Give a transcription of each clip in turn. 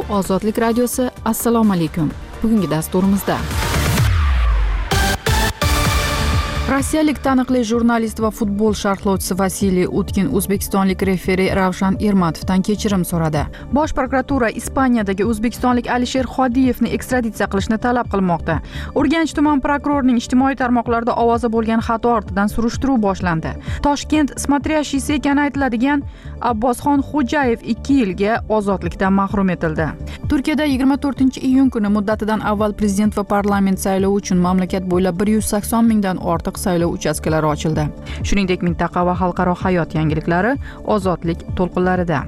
Ozodlik radiosi, assalomu alaykum. Bugungi dasturimizda rossiyalik taniqli jurnalist va futbol sharhlovchisi Vasiliy Utkin o'zbekistonlik referi Ravshan Ermatovdan kechirim so'radi. Bosh prokuratura Ispaniyadagi o'zbekistonlik Alisher Xodiyevni ekstraditsiya qilishni talab qilmoqda. Urganch tuman prokurorining ijtimoiy tarmoqlarda ovozi bo'lgan xato ortidan surishtiruv boshlandi. Toshkent smotryashisi ekani aytiladigan Abbosxon Xo'jayev 2 yilga ozodlikdan mahrum etildi. Turkiyada 24-iyun kuni muddatidan avval prezident va parlament saylovi uchun mamlakat bo'ylab 180 mingdan ortiq saylov uchastkalari ochildi. Shuningdek, mintaqa va xalqaro hayot yangiliklari ozodlik to'lqinlarida.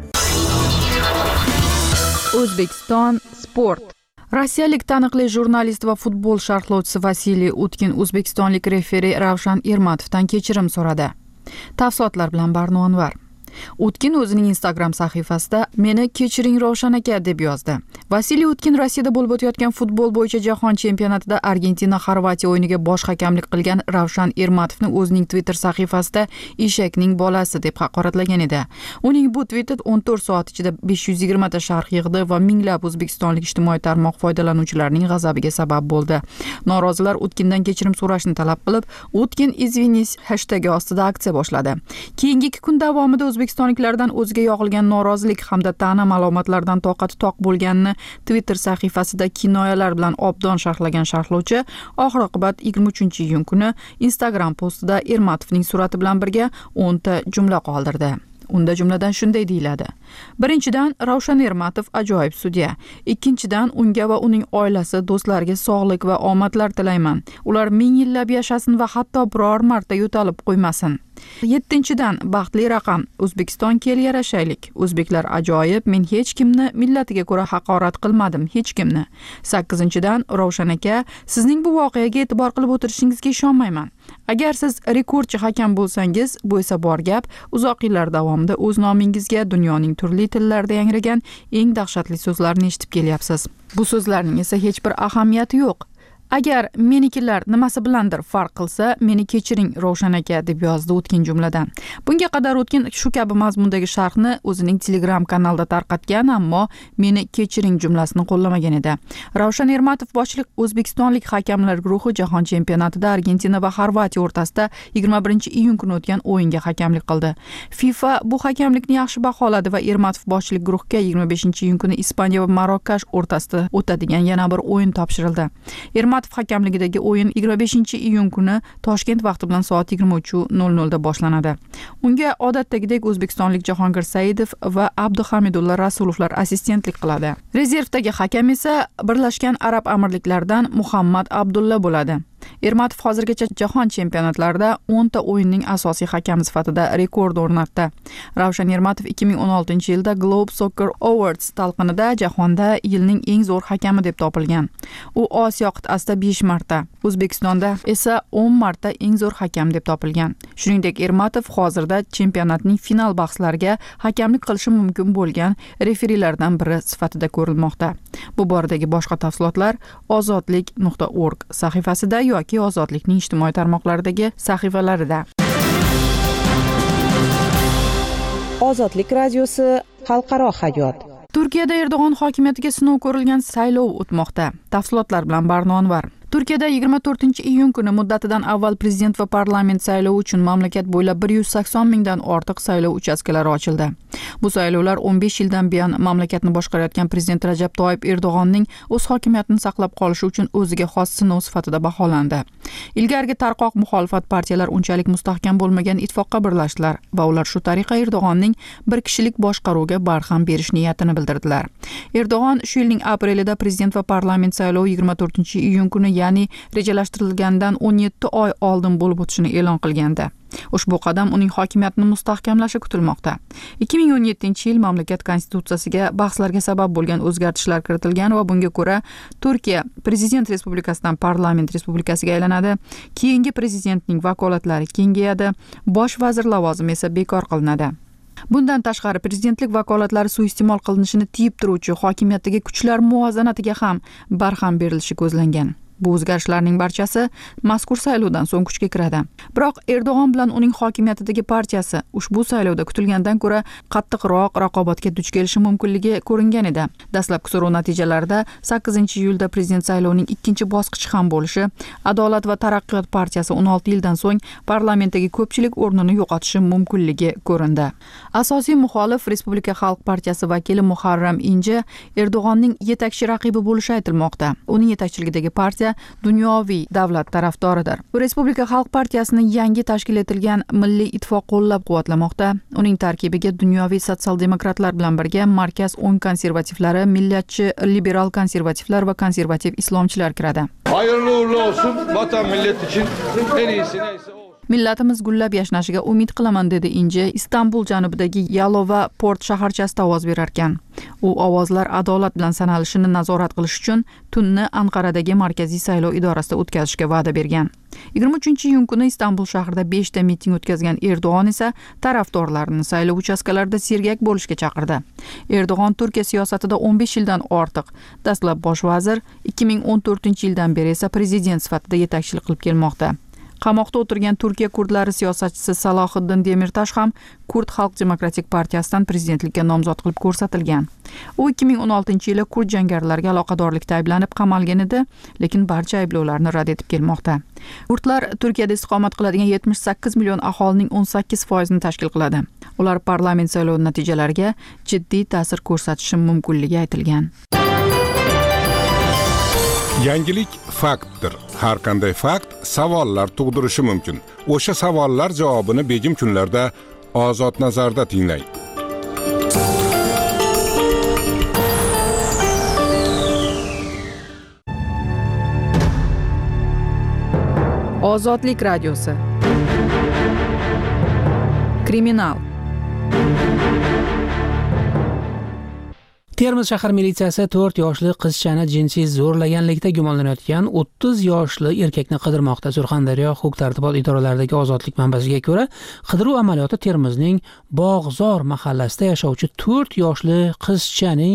O'zbekiston sport. Rossiyalik taniqli jurnalist va futbol sharhlovchisi Vasiliy Utkin o'zbekistonlik referi Ravshan Ermatovdan kechirim so'radi. Tafsilotlar bilan Barno Anvar. Utkin o'zining Instagram sahifasida "Meni kechiring Ravshan aka" deb yozdi. Vasiliy Utkin Rossiyada bo'lib o'tayotgan futbol bo'yicha jahon chempionatida Argentina-Xorvatiya o'yiniga bosh hakamlik qilgan Ravshan Ermatovni o'zining Twitter sahifasida "eshakning bolasi" deb haqoratlagan edi. Uning bu tweeti 14 soat ichida 520 ta sharh yig'di va minglab o'zbekistonlik ijtimoiy tarmoq foydalanuvchilarining g'azabiga sabab bo'ldi. Norozilar Utkindan kechirim so'rashni talab qilib, "Utkin izvinis" hashtagi ostida aksiya boshladi. Keyingi 2 kun davomida o'zbekistonliklardan o'ziga yog'ilgan norozilik hamda ta'na ma'lumotlardan toqati toq bo'lganini Twitter sahifasida kinoyalar bilan obdon sharhlagan sharhlovchi oxir-oqibat 23-iyun kuni Instagram postida Ermatovning surati bilan birga 10 ta jumla qoldirdi. Unda jumladan shunday deyiladi: Birinchidan, Ravshan Ermatov ajoyib sudya. Ikkinchidan, unga va uning oilasi, do'stlariga sog'lik va omadlar tilayman. Ular ming yillab yashasin va hatto biror marta yo'talib qo'ymasin. 7-dan, baxtli raqam. O'zbekiston kel yarashaylik. O'zbeklar ajoyib, men hech kimni millatiga ko'ra haqorat qilmadim, hech kimni. 8-dan, Ravshan aka, sizning bu voqeaga e'tibor qilib o'tirishingizga ishonmayman. Agar siz rekordchi hakam bo'lsangiz, bu esa bor gap, uzoq yillar davomida o'z nomingizga dunyoning turli tillarida yangragan eng dahshatli so'zlarni eshitib kelyapsiz. Bu so'zlarning esa hech bir ahamiyati yo'q. Agar menikilar nimasi bilandir farq qilsa, meni kechiring Ravshan aka deb yozdi Utkin jumladan. Bunga qadar Utkin shu kabi mazmundagi sharhni o'zining Telegram kanalida tarqatgan, ammo meni kechiring jumlasini qo'llamagan edi. Ravshan Ermatov boshliq o'zbekistonlik hakamlar guruhi jahon chempionatida Argentina va Xorvatiya o'rtasida 21-iyun kuni o'tgan o'yinga hakamlik qildi. FIFA bu hakamlikni yaxshi baholadi va Ermatov boshliq guruhga 25-iyun kuni Ispaniya va Marokash o'rtasida o'tadigan yana bir o'yin topshirildi. Ermatov hakamligidagi o'yin 25-iyun kuni Toshkent vaqti bilan soat 23:00 da boshlanadi. Unga odatdagidek o'zbekistonlik Jahongir Saidov va Abduhamidulla Rasulovlar assistentlik qiladi. Rezervdagi hakam esa Birlashgan Arab Amirliklaridan Muhammad Abdulla bo'ladi. Ermatov hozirgacha jahon chempionatlarida 10 ta o'yinning asosiy hakami sifatida rekord o'rnatdi. Ravshan Ermatov 2016-yilda Globe Soccer Awards talqinida jahonda yilning eng zo'r hakami deb topilgan. U Osiyo qit'asida 5 marta, O'zbekistonda esa 10 marta eng zo'r hakam deb topilgan. Shuningdek, Ermatov hozirda chempionatning final bahslariga hakamlik qilishi mumkin bo'lgan referilardan biri sifatida ko'rilmoqda. Bu boradagi boshqa tafsilotlar ozodlik.org sahifasida yoki Ozodlikning ijtimoiy tarmoqlaridagi sahifalarida. Ozodlik radiosi, xalqaro hayot. Turkiyada Erdo'g'on hokimiyatiga sinov ko'rilgan saylov o'tmoqda. Tafsilotlar bilan Barno Anvar. Turkiyada 24-iyun kuni muddatidan avval prezident va parlament saylovi uchun mamlakat bo'ylab 180 mingdan ortiq saylov uchastkalari ochildi. Bu saylovlar 15 yildan buyon mamlakatni boshqarayotgan prezident Rajab Toyyib Erdo'g'onning o'z hokimiyatini saqlab qolishi uchun o'ziga xos sinov sifatida baholandi. Ilgarigi tarqoq muxolifat partiyalar unchalik mustahkam bo'lmagan ittifoqqa birlashdilar va ular shu tariqa Erdo'g'onning bir kishilik boshqaruvga barham berish niyatini bildirdilar. Erdo'g'on shu yilning aprelida prezident va parlament saylovi 24-iyun kuni, ya'ni rejalashtirilgandan 17 oy oldin bo'lib o'tishini e'lon qilgandi. Ushbu qadam uning hokimiyatini mustahkamlashi kutilmoqda. 2017-yil mamlakat konstitutsiyasiga bahslarga sabab bo'lgan o'zgartishlar kiritilgan va bunga ko'ra Turkiya prezident respublikasidan parlament respublikasiga aylanadi. Keyingi prezidentning vakolatlari kengayadi, bosh vazir lavozimi esa bekor qilinadi. Bundan tashqari prezidentlik vakolatlari suiiste'mol qilinishini tiyib turuvchi hokimiyatdagi kuchlar muvozanatiga ham barham berilishi ko'zlangan. Bu o'zgarishlarning barchasi mazkur saylovdan so'ng kuchga kiradi. Biroq Erdo'g'on bilan uning hokimiyatidagi partiyasi ushbu saylovda kutilgandan ko'ra qattiqroq raqobatga duch kelishi mumkinligi ko'ringan edi. Dastlabki so'rov natijalarida 8-iyulda prezident saylovining ikkinchi bosqichi ham bo'lishi, Adolat va taraqqiyot partiyasi 16 yildan so'ng parlamentdagi ko'pchilik o'rnini yo'qotishi mumkinligi ko'rindi. Asosiy muxolif Respublika xalq partiyasi vakili Muharram Inji Erdo'g'onning yetakchi raqibi bo'lishi aytilmoqda. Uning yetakchiligidagi partiya dunyoviy davlat tarafdoridir. Bu Respublika xalq partiyasini yangi tashkil etilgan Milliy ittifoq qo'llab-quvvatlamoqda. Uning tarkibiga dunyoviy sotsial-demokratlar bilan birga markaz o'ng konservativlari, millatchi liberal konservativlar va konservativ islomchilar kiradi. Hayırlı uğurlu olsun. Vatan millet için en iyisi neyse o. Millatimiz gullab yashnashiga umid qilaman, dedi Inji Istanbul janubidagi Yalova port shaharchasida ovoz berar ekan. U ovozlar adolat bilan sanalishini nazorat qilish uchun tunni Anqaradagi markaziy saylov idorasida o'tkazishga va'da bergan. 23-iyun kuni Istanbul shahrida 5 ta miting o'tkazgan Erdo'g'on esa tarafdorlarini saylov uchastkalarida sergak bo'lishga chaqirdi. Erdo'g'on Turkiya siyosatida 15 yildan ortiq, dastlab bosh vazir, 2014-yildan beri esa prezident sifatida yetakchilik qilib kelmoqda. Qamoqda o'tirgan Turkiya kurdlari siyosatchisi Salohiddin Demirtash ham Kurd xalq demokratik partiyasidan prezidentlikka nomzod qilib ko'rsatilgan. U 2016-yili kurd jangarilarga aloqadorlikda ayblanib qamalgan edi, lekin barcha ayblovlarni rad etib kelmoqda. Kurdlar Turkiyada istiqomat qiladigan 78 million aholining 18%ni tashkil qiladi. Ular parlament saylovi natijalariga jiddiy ta'sir ko'rsatishi mumkinligi aytilgan. Yangilik faktdir. Har qanday fakt savollar tug'dirishi mumkin. O'sha savollar javobini begim kunlarda Ozod nazarda tinglang. Ozodlik radiosi. Kriminal. Termiz shahar militsiyasi 4 yoshli qizchani jinsiy zo'rlaganlikda gumonlanayotgan 30 yoshli erkakni qidirmoqda. Surxondaryo huquq-tartibot idoralaridagi ozodlik manbasiga ko'ra, qidiruv amaliyoti Termizning Bog'zor mahallasida yashovchi 4 yoshli qizchaning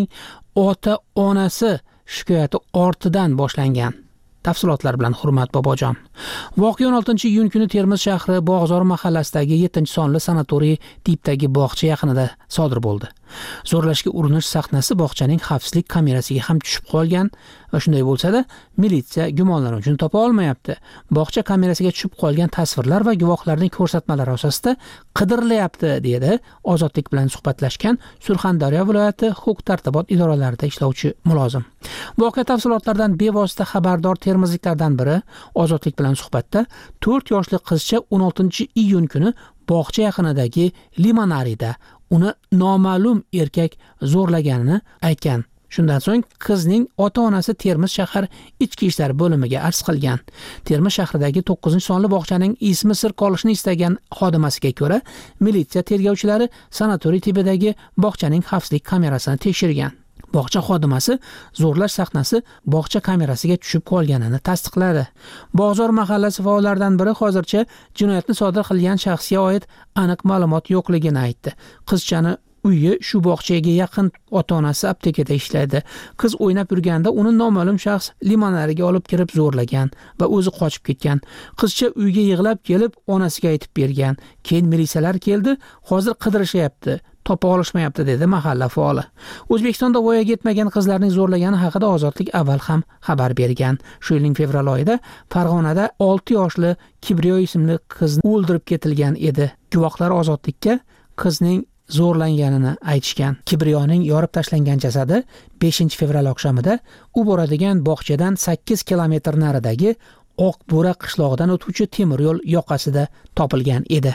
ota-onasi shikoyati ortidan boshlangan. Tafsilotlar bilan Hurmat Bobojon. Voqea 16-iyun kuni Termiz shahri Bog'zor mahallasidagi 7-sonli sanatoriy tipdagi bog'cha yaqinida sodir bo'ldi. Zo'rlashga urinish sahnasi bog'chaning xavfsizlik kamerasiga ham tushib qolgan va shunday bo'lsa-da, militsiya gumonlanuvchini topa olmayapti. Bog'cha kamerasiga tushib qolgan tasvirlar va guvohlarning ko'rsatmalari asosida qidirilyapti, dedi Ozodlik bilan suhbatlashgan Surxondaryo viloyati huquq-tartibot idoralarida ishlovchi mulozim. Voqea tafsilotlaridan bevosita xabardor termizliklardan biri Ozodlik bilan suhbatda 4 yoshli qizcha 16-iyun kuni bog'cha yaqinidagi limonariyda uni noma'lum erkak zo'rlaganini aytgan. Shundan so'ng qizning ota-onasi Termiz shahar ichki ishlar bo'limiga arz qilgan. Termiz shahridagi 9-sonli bog'chaning ismi sir qolishini istagan xodimasiga ko'ra, militsiya tergovchilari sanatoriy tibidagi bog'chaning xavfsizlik kamerasini tekshirgan. Bog'cha xodimasi zo'rlash sahnasi bog'cha kamerasiga tushib qolganini tasdiqladi. Bog'zor mahallasi faollaridan biri hozircha jinoyatni sodir qilgan shaxsga oid aniq ma'lumot yo'qligini aytdi. Qizchani uyi shu bog'chaga yaqin, ota-onasi aptekada ishlaydi. Qiz o'ynab yurganda uni noma'lum shaxs limonariga olib kirib zo'rlagan va o'zi qochib ketgan. Qizcha uyga yig'lab kelib onasiga aytib bergan. Keyin militsiyalar keldi, hozir qidirishyapti. Topa olishmayapti, dedi mahalla faoli. O'zbekistonda voyaga yetmagan qizlarning zo'rlagani haqida Ozodlik avval ham xabar bergan. Shu yilning fevral oyida Farg'onada 6 yoshli Kibriyo ismli qiz o'ldirib ketilgan edi. Guvohlar Ozodlikka qizning zo'rlanganini aytishgan. Kibriyoning yorib tashlangan jasadi 5-fevral oqshomida u boradigan bog'chadan 8 kilometr naridagi Oqbo'ra qishlog'idan o'tuvchi temir yo'l yoqasida topilgan edi.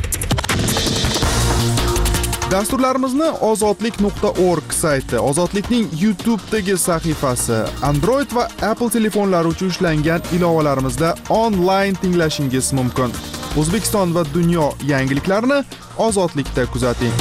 Dasturlarimizni ozodlik.org sayti, Ozodlikning YouTube'dagi sahifasi, Android va Apple telefonlari uchun ishlangan ilovalarimizda onlayn tinglashingiz mumkin. O'zbekiston va dunyo yangiliklarini Ozodlikda kuzating.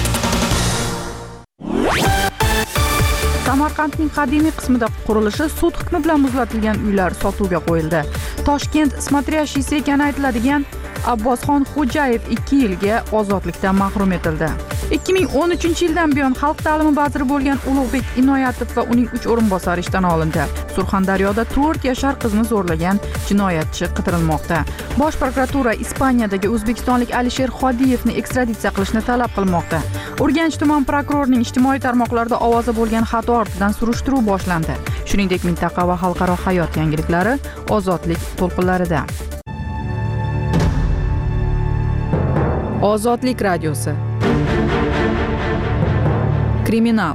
Samarqandning qadimiy qismida qurilishi sud hukmi bilan muzlatilgan uylar sotuvga qo'yildi. Toshkent смотрящийся ekani aytiladigan Abbosxon Xo'jayev 2 yilga ozodlikdan mahrum etildi. 2013-yildan buyon xalq ta'limi vaziri bo'lgan Ulug'bek Inoyatov va uning 3 o'rinbosari ishdan olindi. Surxondaryoda 4 yashar qizni zo'rlagan jinoyatchi qidirilmoqda. Bosh prokuratura Ispaniyadagi o'zbekistonlik Alisher Xodiyevni ekstraditsiya qilishni talab qilmoqda. Urganch tuman prokurorining ijtimoiy tarmoqlarda ovozi bo'lgan xato ortidan surishtiruv boshlandi. Shuningdek, mintaqa va xalqaro hayot yangiliklari Ozodlik to'lqinlarida. Ozodlik radiosi. Kriminal.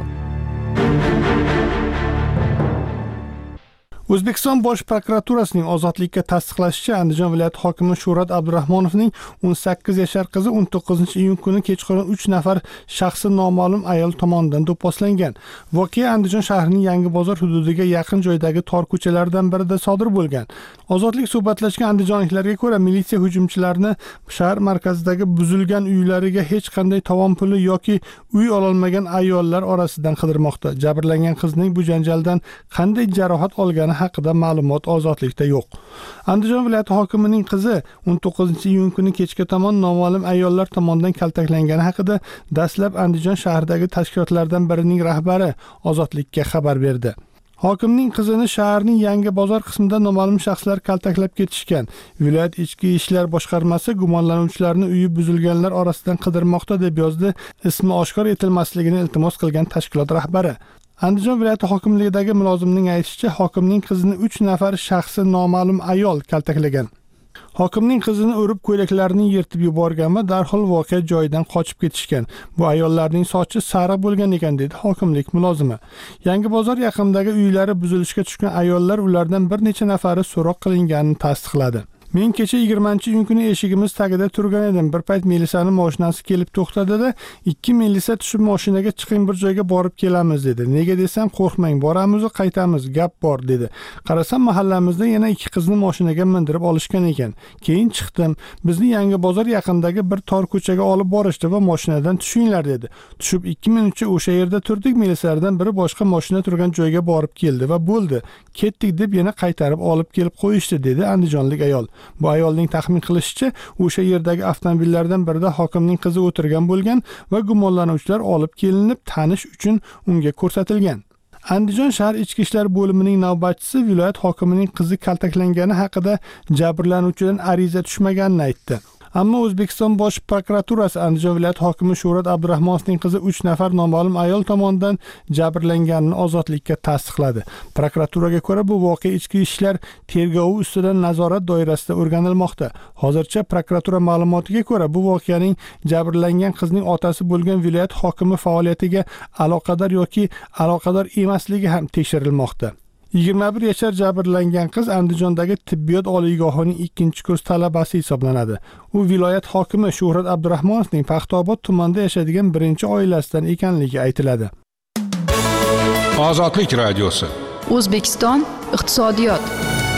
O'zbekiston Bosh prokuraturasining ozodlikka tasdiqlashicha, Andijon viloyati hokimi Shuhrat Abdurahmonovning 18 yashar qizi 19-iyun kuni kechqurun 3 nafar shaxsi noma'lum ayol tomonidan do'pposlangan. Voqea Andijon shahrining Yangi bozor hududiga yaqin joydagi tor ko'chalardan birida sodir bo'lgan. Ozodlik suhbatlashgan andijonliklarga ko'ra, militsiya hujumchilarni shahar markazidagi buzilgan uylariga hech qanday tovon puli yoki uy ololmagan ayollar orasidan qidirmoqda. Jabrlangan qizning bu janjaldan qanday jarohat olgani haqida ma'lumot Ozodlikda yo'q. Andijon viloyati hokimining qizi 19-iyun kuni kechga tomon noma'lum ayollar tomonidan kaltaklangani haqida dastlab Andijon shahridagi tashkilotlardan birining rahbari Ozodlikka xabar berdi. Hokimning qizini shaharning Yangi bozor qismida noma'lum shaxslar kaltaklab ketishgan. Viloyat ichki ishlar boshqarmasi gumonlanuvchilarni uyi buzilganlar orasidan qidirmoqda deb yozdi ismi oshkor etilmasligini iltimos qilgan tashkilot rahbari. Andijon viloyati hokimligidagi mulozimning aytishicha, hokimning qizini 3 nafar shaxsi noma'lum ayol kaltaklagan. Hokimning qizini urib ko'ylaklarini yirtib yuborgan va darhol voqea joyidan qochib ketishgan. Bu ayollarning sochi sariq bo'lgan ekan, dedi hokimlik mulozimi. Yangi bozor yaqinidagi uylari buzilishga tushgan ayollar ulardan bir necha nafari so'roq qilinganini tasdiqladi. Men kecha 20-iyun kuni eshigimiz tagida turgan edim. Bir payt milisaning mashinasi kelib to'xtadi-da, 2 milisa tushib mashinaga chiqing, bir joyga borib kelamiz dedi. Nega desam, qo'rqmang, boramiz va qaytamiz, gap bor dedi. Qarasam, mahallamizda yana 2 qizni mashinaga mindirib olishgan ekan. Keyin chiqdim. Bizni Yangi bozor yaqinidagi bir tor ko'chaga olib borishdi va mashinadan tushinglar dedi. Tushib 2 minutcha o'sha yerda turdik. Milisalardan biri boshqa mashina turgan joyga borib keldi va bo'ldi. Ketdik deb yana qaytarib olib kelib qo'yishdi, dedi andijonlik ayol. Bu ayolning taxmin qilishicha, o'sha yerdagi avtomobillardan birida hokimning qizi o'tirgan bo'lgan va gumonlanuvchilar olib kelinib, tanish uchun unga ko'rsatilgan. Andijon shahar ichki ishlar bo'limining navbatchisi viloyat hokimining qizi kaltaklangani haqida jabrlanuvchidan ariza tushmaganini aytdi. Ammo O'zbekiston Bosh prokuraturasi Andijon viloyati hokimi Shuhrat Abdurahmonovning qizi 3 nafar noma'lum ayol tomonidan jabrlanganini Ozodlikka tasdiqladi. Prokuraturaga ko'ra, bu voqea ichki ishlar tergovi ustidan nazorat doirasida o'rganilmoqda. Hozircha prokuratura ma'lumotiga ko'ra, bu voqeaning jabrlangan qizning otasi bo'lgan viloyat hokimi faoliyatiga aloqador yoki aloqador emasligi ham tekshirilmoqda. 21 yashar jabrlangan qiz Andijondagi tibbiyot oliygohining 2-kurs talabasi hisoblanadi. U viloyat hokimi Shuhrat Abdurahmonovning Paxtaobod tumanida yashaydigan birinchi oilasidan ekanligi aytiladi. Ozodlik radiosi. O'zbekiston iqtisodiyot.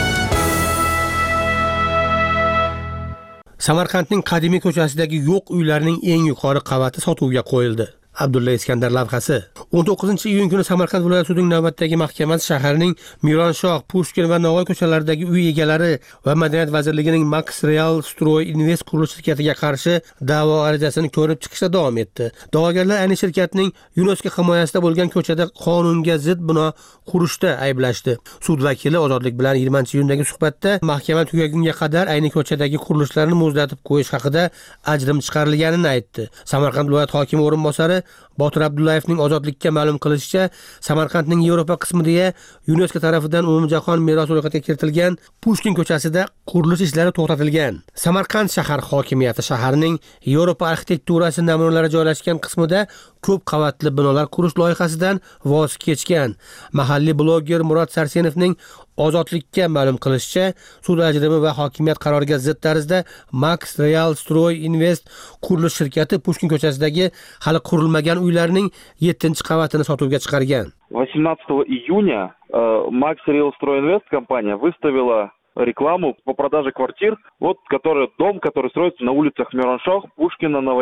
Samarqandning qadimiy ko'chasidagi yo'q uylarning eng yuqori qavati sotuvga qo'yildi. Abdulla Iskandar lavhasi. 19-iyun kuni Samarqand viloyat sudining navbatdagi mahkamasi shaharning Mironshoh, Pushkin va Navoiy ko'chalaridagi uy egalari va Madaniyat vazirligining Max Real Stroy Invest qurilish shirkatiga qarshi da'vo arizasini ko'rib chiqishda davom etdi. Da'vogarlar ayni shirkatning UNESCO himoyasida bo'lgan ko'chada qonunga zid bino qurishda ayblashdi. Sud vakili Ozodlik bilan 20-iyundagi suhbatda mahkama tugagunga qadar ayni ko'chadagi qurilishlarni muzlatib qo'yish haqida ajrim chiqarilganini aytdi. Samarqand viloyat hokimi o'rinbosari Botir Abdullayevning Ozodlikka ma'lum qilishicha, Samarqandning Yevropa qismida UNESCO tomonidan umumjahon meros ro'yxatiga kiritilgan Pushkin ko'chasida qurilish ishlari to'xtatilgan. Samarqand shahar hokimiyati shaharning Yevropa arxitekturasi namunalari joylashgan qismida ko'p qavatli binolar qurish loyihasidan voz kechgan. Mahalliy bloger Murod Sarsenovning Ozodlikka ma'lum qilishicha, sud ajrimi va hokimiyat qaroriga zid tarzda Max Real Stroy Invest qurilish shirkati Pushkin ko'chasidagi hali qurilmagan uylarning 7-qavatini sotuvga chiqargan. 18 июня Max Real Stroy Invest компания выставила рекламу по продаже квартир, дом, который строится на улицах Мироншох, Пушкина, Navoiy.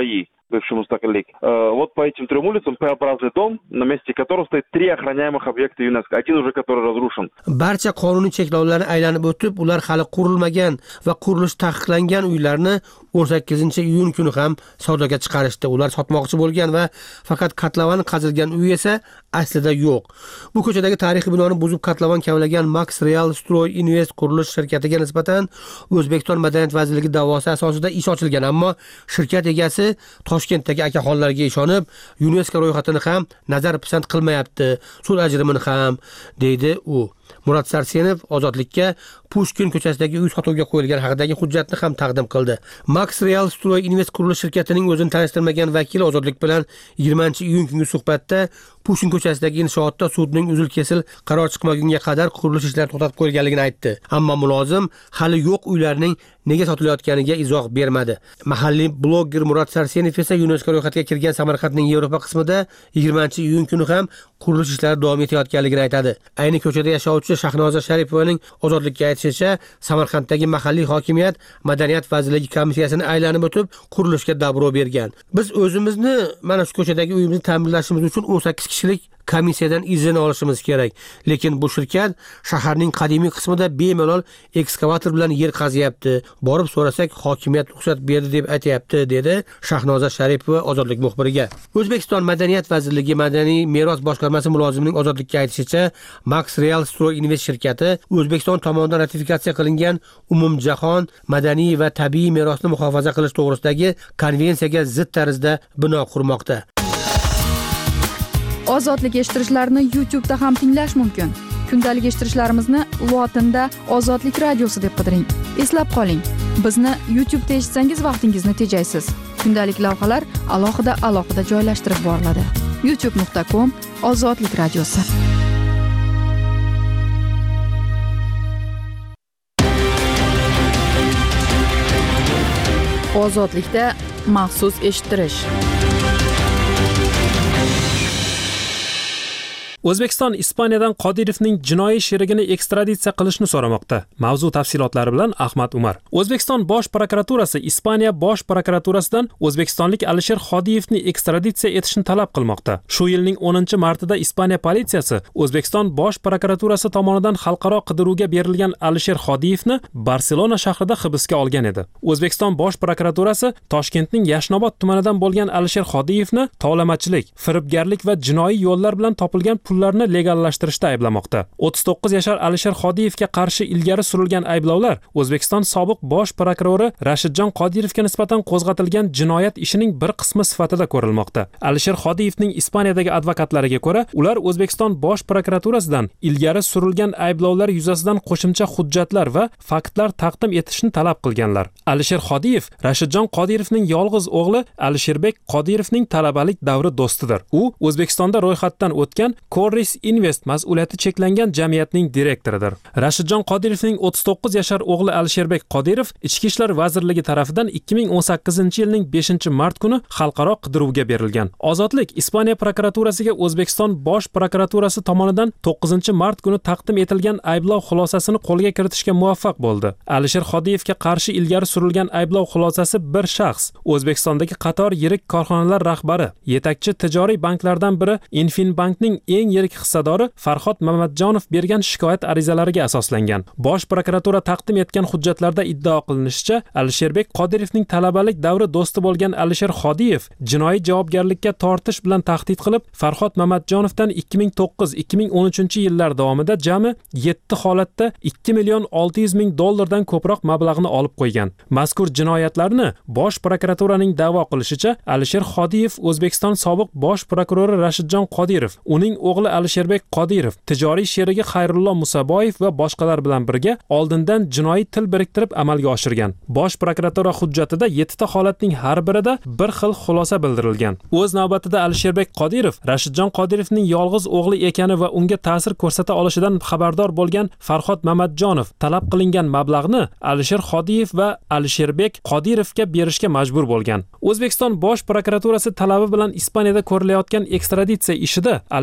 бывший Мустакалик. Вот по этим 3 улицам П-образный дом, на месте которого стоит 3 охраняемых объекта ЮНЕСКО. Один уже, который разрушен. Barcha qonuniy cheklovlarni aylanib o'tib, ular hali qurilmagan va qurilish taqiqlangan uylarni 18-iyun kuni ham savdoga chiqarishdi. Ular sotmoqchi bo'lgan va faqat katlavan qazilgan uy esa aslida yo'q. Bu ko'chadagi tarixiy binoni buzib katlavan kavlagan Max Real Stroy Invest qurilish shirkatiga nisbatan O'zbekiston Madaniyat vazirligi da'vosi asosida ish ochilgan, ammo shirkat egasi Toshkentdagi akaxonlarga ishonib, UNESCO ro'yxatini ham nazar pisand qilmayapti, sud ajrimini ham, deydi u. Murat Sarsenov Ozodlikka Pushkin ko'chasidagi uy sotuvga qo'yilgan haqidagi hujjatni ham taqdim qildi. Max Real Stroy Invest qurilish shirkatining o'zini tanishtirmagan vakili Ozodlik bilan 20-iyun kungi suhbatda Pushkin ko'chasidagi inshootda sudning uzil-kesil qaror chiqmagunga qadar qurilish ishlari to'xtatib qo'yilganligini aytdi. Ammo mulozim hali yo'q uylarning nega sotilayotganiga izoh bermadi. Mahalliy blogger Murat Sarsenov esa UNESCO ro'yxatiga kirgan Samarqandning Yevropa qismida 20-iyun kuni ham qurilish ishlari davom etayotganligini aytadi. Ayni ko'chada yashovchi Shahnoza Sharipovaning Ozodlikka aytishicha, Samarqanddagi mahalliy hokimiyat Madaniyat vazirligi komissiyasini aylanib o'tib, qurilishga dabro bergan. Biz o'zimizni mana shu ko'chadagi uyimizni ta'mirlashimiz uchun 18 kishilik komissiyadan izn olishimiz kerak. Lekin bu shirkat shaharning qadimiy qismida bemalol ekskavator bilan yer qazyapti. Borib so'rasak, hokimiyat ruxsat berdi deb aytayapti, dedi Shahnoza Sharipova Ozodlik muxbiriga. O'zbekiston Madaniyat vazirligi Madaniy meros boshqarmasi mulozimining Ozodlikka aytishicha, Max Real Stroy Invest shirkati O'zbekiston tomonidan ratifikatsiya qilingan umumjahon madaniy va tabiiy merosni muhofaza qilish to'g'risidagi konvensiyaga zid tarzda bino qurmoqda. Ozodlik eshittirishlarni YouTube da ham tinglash mumkin. Kundalik eshittirishlarimizni lotinda Ozodlik radiosi deb qidiring. Eslab qoling, bizni YouTube da eshitsangiz vaqtingizni tejaysiz. Kundalik lavhalar alohida joylashtirib boriladi. youtube.com/Ozodlik radiosi. Ozodlikda maxsus eshittirish. O'zbekiston Ispaniyadan Qodirovning jinoiy sherigini ekstraditsiya qilishni so'ramoqda. Mavzu tafsilotlari bilan Ahmad Umar. O'zbekiston Bosh prokuraturasi Ispaniya Bosh prokuraturasidan o'zbekistonlik Alisher Xodiyevni ekstraditsiya etishni talab qilmoqda. Shu yilning 10-martida Ispaniya politsiyasi O'zbekiston Bosh prokuraturasi tomonidan xalqaro qidiruvga berilgan Alisher Xodiyevni Barselona shahrida hibsga olgan edi. O'zbekiston Bosh prokuraturasi Toshkentning Yashnobod tumanidan bo'lgan Alisher Xodiyevni tovlamachilik, firibgarlik va jinoiy yo'llar bilan topilgan pullarni legallashtirishda ayblamoqda. 39 yashar Alisher Xodiyevga qarshi ilgari surilgan ayblovlar O'zbekiston sobiq bosh prokurori Rashidjon Qodirovga nisbatan qo'zg'atilgan jinoyat ishining bir qismi sifatida ko'rilmoqda. Alisher Xodiyevning Ispaniyadagi advokatlariga ko'ra, ular O'zbekiston bosh prokuraturasidan ilgari surilgan ayblovlar yuzasidan qo'shimcha hujjatlar va faktlar taqdim etishni talab qilganlar. Alisher Xodiyev Rashidjon Qodirovning yolg'iz o'g'li Alisherbek Qodirovning talabalik davri do'stidir. U O'zbekistonda ro'yxatdan o'tgan Corris Invest mas'uliyati cheklangan jamiyatning direktoridir. Rashidjon Qodirovning 39 yashar o'g'li Alisherbek Qodirov Ichki ishlar vazirligi tomonidan 2018-yilning 5-mart kuni xalqaro qidiruvga berilgan. Ozodlik Ispaniya prokuraturasiga O'zbekiston bosh prokuraturasi tomonidan 9-mart kuni taqdim etilgan ayblov xulosasini qo'lga kiritishga muvaffaq bo'ldi. Alisher Xodiyevga qarshi ilgari surilgan ayblov xulosasi bir shaxs, O'zbekistondagi qator yirik korxonalar rahbari, yetakchi tijoriy banklardan biri Infinbankning eng yirik hissadori Farhod Mamatjonov bergan shikoyat arizalariga asoslangan. Bosh prokuratura taqdim etgan hujjatlarda iddao qilinishicha, Alisherbek Qodirovning talabalik davri do'sti bo'lgan Alisher Xodiyev jinoiy javobgarlikka tortish bilan tahdid qilib, Farhod Mamatjonovdan 2009-2013-yillar davomida jami 7 holatda 2 million 600 ming dollardan ko'proq mablag'ni olib qo'ygan. Mazkur jinoyatlarni bosh prokuraturaning da'vo qilishicha, Alisher Xodiyev O'zbekiston sobiq bosh prokurori Rashidjon Qodirov, uning o'g'li Alisherbek Qodirov, tijoriy sherigi Xayrullo Musaboyev va boshqalar bilan birga oldindan jinoiy til biriktirib amalga oshirgan. Bosh prokuratura hujjatida 7 ta holatning har birida bir xil xulosa bildirilgan. O'z navbatida Alisherbek Qodirov Rashidjon Qodirovning yolg'iz o'g'li ekani va unga ta'sir ko'rsata olishidan xabardor bo'lgan Farhod Mamatjonov talab qilingan mablag'ni Alisher Xodiyev va Alisherbek Qodirovga berishga majbur bo'lgan. O'zbekiston bosh prokuraturasi talabi bilan Ispaniyada ko'rilayotgan ekstraditsiya ishida Alisher Xodiyev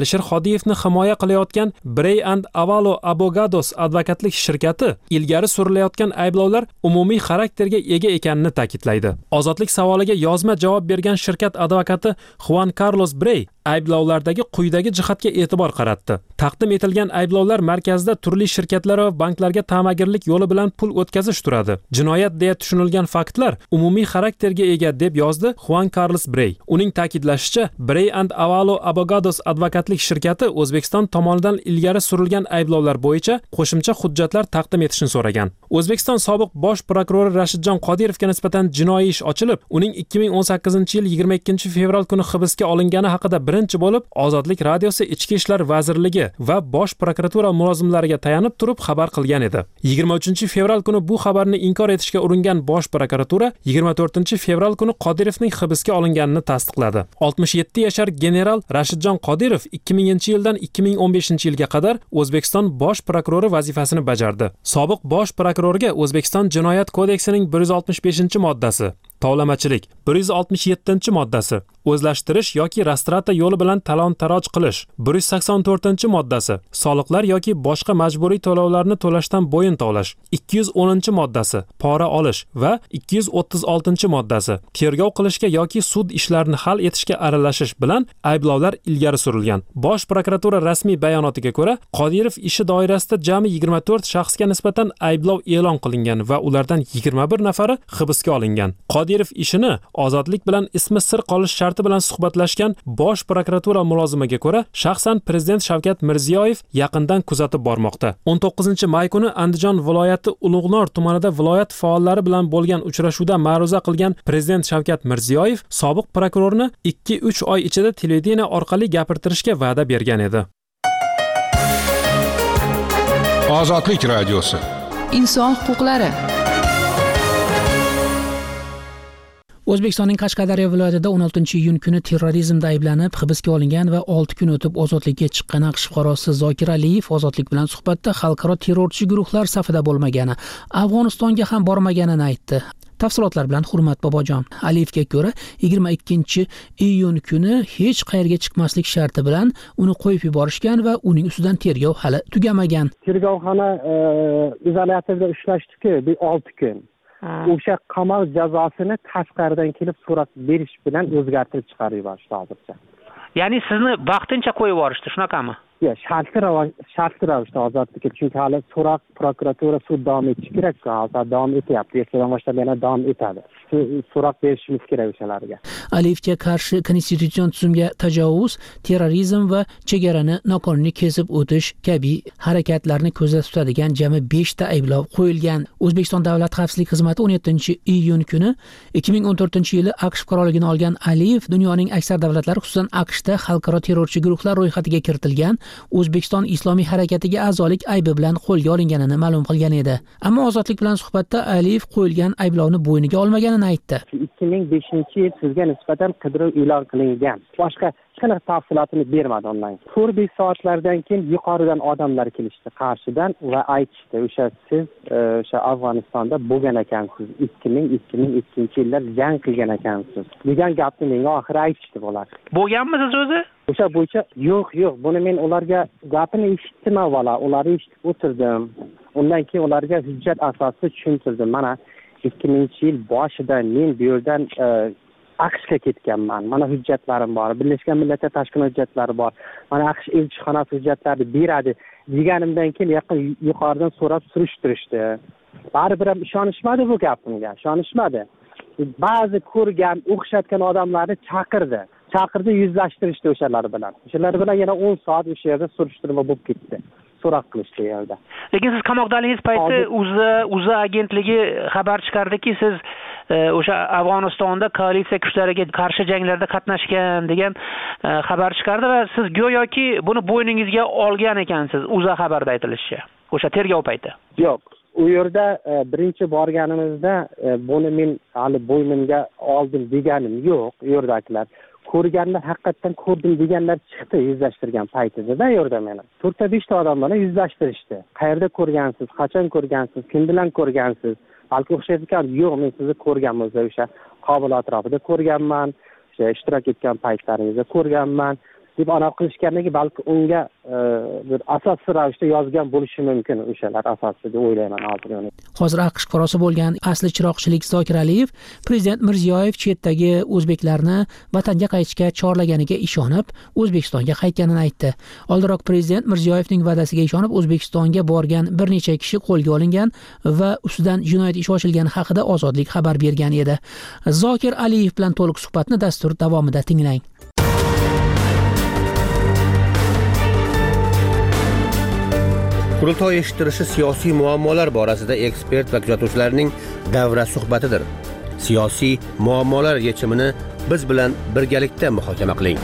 Qodiyevni himoya qilayotgan Bray and Avalo Abogados advokatlik shirkati ilgari surilayotgan ayblovlar umumiy xarakterga ega ekanini ta'kidlaydi. Ozodlik savoliga yozma javob bergan shirkat advokati Juan Carlos Bray ayblovlardagi quyidagi jihatga e'tibor qaratdi. Taqdim etilgan ayblovlar markazida turli shirkatlar va banklarga ta'magirlik yo'li bilan pul o'tkazish turadi. Jinoyat deya tushunilgan faktlar umumiy xarakterga ega deb yozdi Juan Carlos Bray. Uning ta'kidlashicha, Bray and Avalo Abogados advokatlik shirkati O'zbekiston tomonidan ilgari surilgan ayblovlar bo'yicha qo'shimcha hujjatlar taqdim etishni so'ragan. O'zbekiston sobiq bosh prokurori Rashidjon Qodirovga nisbatan jinoiy ish ochilib, uning 2018-yil 22-fevral kuni hibsga olingani haqida birinchi bo'lib Ozodlik radiosi Ichki ishlar vazirligi va bosh prokuratura mulozimlariga tayanib turib xabar qilgan edi. 23-fevral kuni bu xabarni inkor etishga uringan bosh prokuratura 24-fevral kuni Qodirovning hibsga olinganini tasdiqladi. 67 yashar general Rashidjon Qodirov 2000-yildan 2015-yilga qadar O'zbekiston bosh prokurori vazifasini bajardi. Sobiq bosh prokurorga O'zbekiston Jinoyat kodeksining 165-moddasi, tovlamachilik 167-moddasi, o'zlashtirish yoki rastrata yo'li bilan talon-taroj qilish 184-moddasi, soliqlar yoki boshqa majburiy to'lovlarni to'lashdan bo'yin tovlash 210-moddasi, pora olish va 236-moddasi, tergov qilishga yoki sud ishlarini hal etishga aralashish bilan ayblovlar ilgari surilgan. Bosh prokuratura rasmiy bayonotiga ko'ra, Qodirov ishi doirasida jami 24 shaxsga nisbatan ayblov e'lon qilingan va ulardan 21 nafari hibsga olingan. Qodirov ishini ozodlik bilan ismi sir qolish sharti bilan suhbatlashgan bosh prokuratura mulozimiga ko'ra, shaxsan prezident Shavkat Mirziyoyev yaqindan kuzatib bormoqda. 19-may kuni Andijon viloyati Ulug'nor tumanida viloyat faollari bilan bo'lgan uchrashuvda ma'ruza qilgan prezident Shavkat Mirziyoyev sobiq prokurorni 2-3 oy ichida televideniya orqali gapirtirishga va'da bergan edi. Ozodlik radiosi. Inson huquqlari. O'zbekistonning Qashqadaryo viloyatida 16-iyun kuni terrorizmda ayblanib hibsga olingan va 6 kun o'tib ozodlikka chiqqan AQSh fuqarosi Zokir Aliyev ozodlik bilan suhbatda xalqaro terrorchi guruhlar safida bo'lmagani, Afg'onistonga ham bormaganini aytdi. Tafsilotlar bilan Hurmat Bobojon. Aliyevga ko'ra 22-iyun kuni hech qayerga chiqmaslik sharti bilan uni qo'yib yuborishgan va uning ustidan tergov hali tugamagan. Tergovxona izolyatorda ushlashdiki, 6 kun. O'sha qamoq jazosini tashqaridan kelib so'rab berish bilan o'zgartirib chiqarib yuborishdi hozircha. Ya'ni sizni vaqtincha qo'yib yuborishdi, shunaqami? Yo'q, shartli ravishda ozodlikka, chunki hali so'roq prokuratura sud davom etishi kerak, hozir davom etyapti. Ertadan boshlab yana davom etadi. So'roq berishimiz kerak o'shalarga. Aliyevga qarshi konstitutsion tuzumga tajovuz, terrorizm va chegarani noqonuniy kesib o'tish kabi harakatlarni ko'zda tutadigan jami 5 ta ayblov qo'yilgan. O'zbekiston Davlat xavfsizlik xizmati 17-iyun kuni 2014-yili AQSh fuqaroligini olgan Aliyev dunyoning aksar davlatlari, xususan AQShda xalqaro terrorchi guruhlar ro'yxatiga kiritilgan O'zbekiston Islomiy harakatiga a'zolik aybi bilan qo'lga olinganini ma'lum qilgan edi. Ammo ozodlik bilan suhbatda Aliyev qo'yilgan ayblovni bo'yniga olmaganini aytdi. 2005-yil sizga nisbatan qidiruv e'lon qilingan. Boshqa hech qanaqa tafsilotini bermadi onlayn. 4-5 soatlardan keyin yuqoridan odamlar kelishdi qarshidan va aytishdi, o'sha siz o'sha Afg'onistonda bo'lgan ekansiz, 2002-yillar jang qilgan ekansiz degan gapni menga oxiri aytishdi bular. Bo'lganmisiz o'zi? O'sha bo'yicha yo'q, buni men ularga gapini eshitdim avvalo, ularni eshitib o'tirdim. Undan keyin ularga hujjat asosida tushuntirdim. Mana 2000-yil boshida men bu yerdan AQShga ketganman. Mana hujjatlarim bor. Birlashgan Millatlar tashkiloti hujjatlari bor. Mana AQSh elchixonasi hujjatlarni beradi deganimdan keyin yuqoridan so'rab surishtirishdi. Baribir ham ishonishmadi bu gapimga. Ishonishmadi. Ba'zi ko'rgan, o'xshatgan odamlarni chaqirdi, yuzlashtirishdi o'shalar bilan. O'shalar bilan yana 10 soat o'sha yerda surishtirma bo'lib ketdi. So'roq qilishdi yerda. Lekin siz qamoqdaligingiz payti UZA agentligi xabar chiqardiki, siz o'sha Afg'onistonda koalitsiya kuchlariga qarshi janglarda qatnashgan degan xabar chiqardi va siz go'yoki buni bo'yningizga olgan ekansiz, UZA xabarda aytilishicha. O'sha tergov payti. Yo'q. U yerda birinchi borganimizda buni men hali bo'ynimga oldim deganim yo'q, u yerdagilar. Ko'rganlar haqiqatan ko'rdim deganlar chiqdi yuzlashtirgan paytida yerda meni. 4-5 ta odam bilan yuzlashtirishdi. Qayerda ko'rgansiz, qachon ko'rgansiz, kim bilan ko'rgansiz? Balki o'xshaydigan, yo'q, men sizni ko'rganman, o'sha Qobul atrofida ko'rganman, o'sha ishtirok etgan paytlaringizda ko'rganman. deb anaqa qilishganligi balki unga bir asossiz ravishda yozgan bo'lishi mumkin o'shalar asosi deb o'ylayman hozir. Hozir AQSh fuqarosi bo'lgan asli chiroqchilik Zokir Aliyev prezident Mirziyoyev chetdagi o'zbeklarni vatanga qaytishga chorlaganiga ishonib O'zbekistonga qaytganini aytdi. Oldinroq prezident Mirziyoyevning va'dasiga ishonib O'zbekistonga borgan bir necha kishi qo'lga olingan va ustidan jinoyat ishi ochilgani haqida Ozodlik xabar bergan edi. Zokir Aliyev bilan to'liq suhbatni dastur davomida tinglang. Qurultoy eshittirishi siyosiy muammolar borasida ekspert va kuzatuvchilarning davra suhbatidir. Siyosiy muammolar yechimini biz bilan birgalikda muhokama qiling.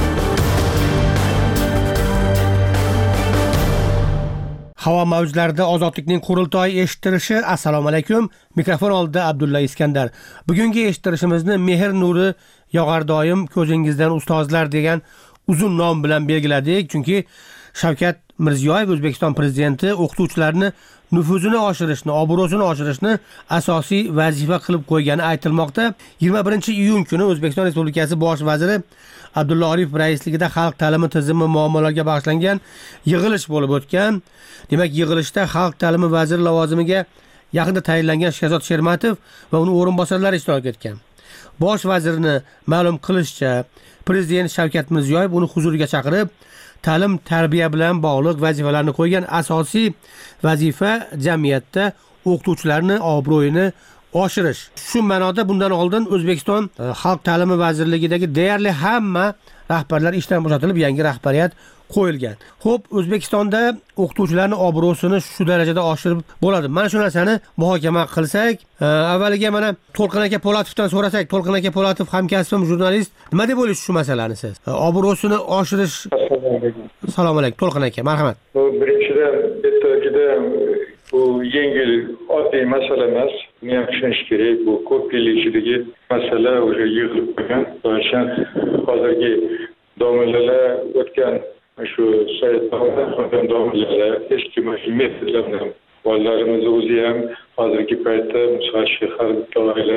Havo mavjlarida Ozodlikning qurultoy eshittirishi. Assalomu alaykum. Mikrofon oldida Abdulla Iskandar. Bugungi eshittirishimizni Mehr nuri yog'ar doim ko'zingizdan ustozlar degan uzun nom bilan belgiladik, chunki Shavkat Mirziyoyev O'zbekiston prezidenti o'qituvchilarni nufuzini oshirishni, obro'sini oshirishni asosiy vazifa qilib qo'ygani aytilmoqda. 21-iyun kuni O'zbekiston Respublikasi bosh vaziri Abdulla Aripov raisligida xalq ta'limi tizimi muammolariga bag'ishlangan yig'ilish bo'lib o'tgan. Demak, yig'ilishda xalq ta'limi vaziri lavozimiga yaqinda tayinlangan Shahzod Shermatov va uning o'rinbosarlari ishtirok etgan. Bosh vazirni ma'lum qilishicha, prezident Shavkat Mirziyoyev uni huzuriga chaqirib, ta'lim tarbiya bilan bog'liq vazifalarni qo'ygan. Asosiy vazifa jamiyatda o'qituvchilarning obro'yini oshirish. Shu ma'noda bundan oldin O'zbekiston Xalq ta'limi vazirligidagi deyarli hamma rahbarlar ishdan bo'shatilib, yangi rahbariyat qo'yilgan. Xo'p, O'zbekistonda o'qituvchilarning obro'sini shu darajada oshirib bo'ladi. Mana shu narsani muhokama qilsak, avvaliga mana To'lqin aka Polatovdan so'rasak, To'lqin aka Polatov hamkasbim jurnalist, nima deb o'ylaysiz shu masalani siz? Obro'sini oshirish. Assalomu alaykum To'lqin aka, marhamat. Bu birinchidan bittagida bu yengil oddiy masala emas. Men ham tushunish kerak. Bu ko'p yil ichidagi masala o'sha yig'ilib qolgan. O'shan hozirgi domlalar o'tgan shu saytlardan domlalar eski metodlar bilan bolalarimiz o'zi ham hozirgi paytda shahar oila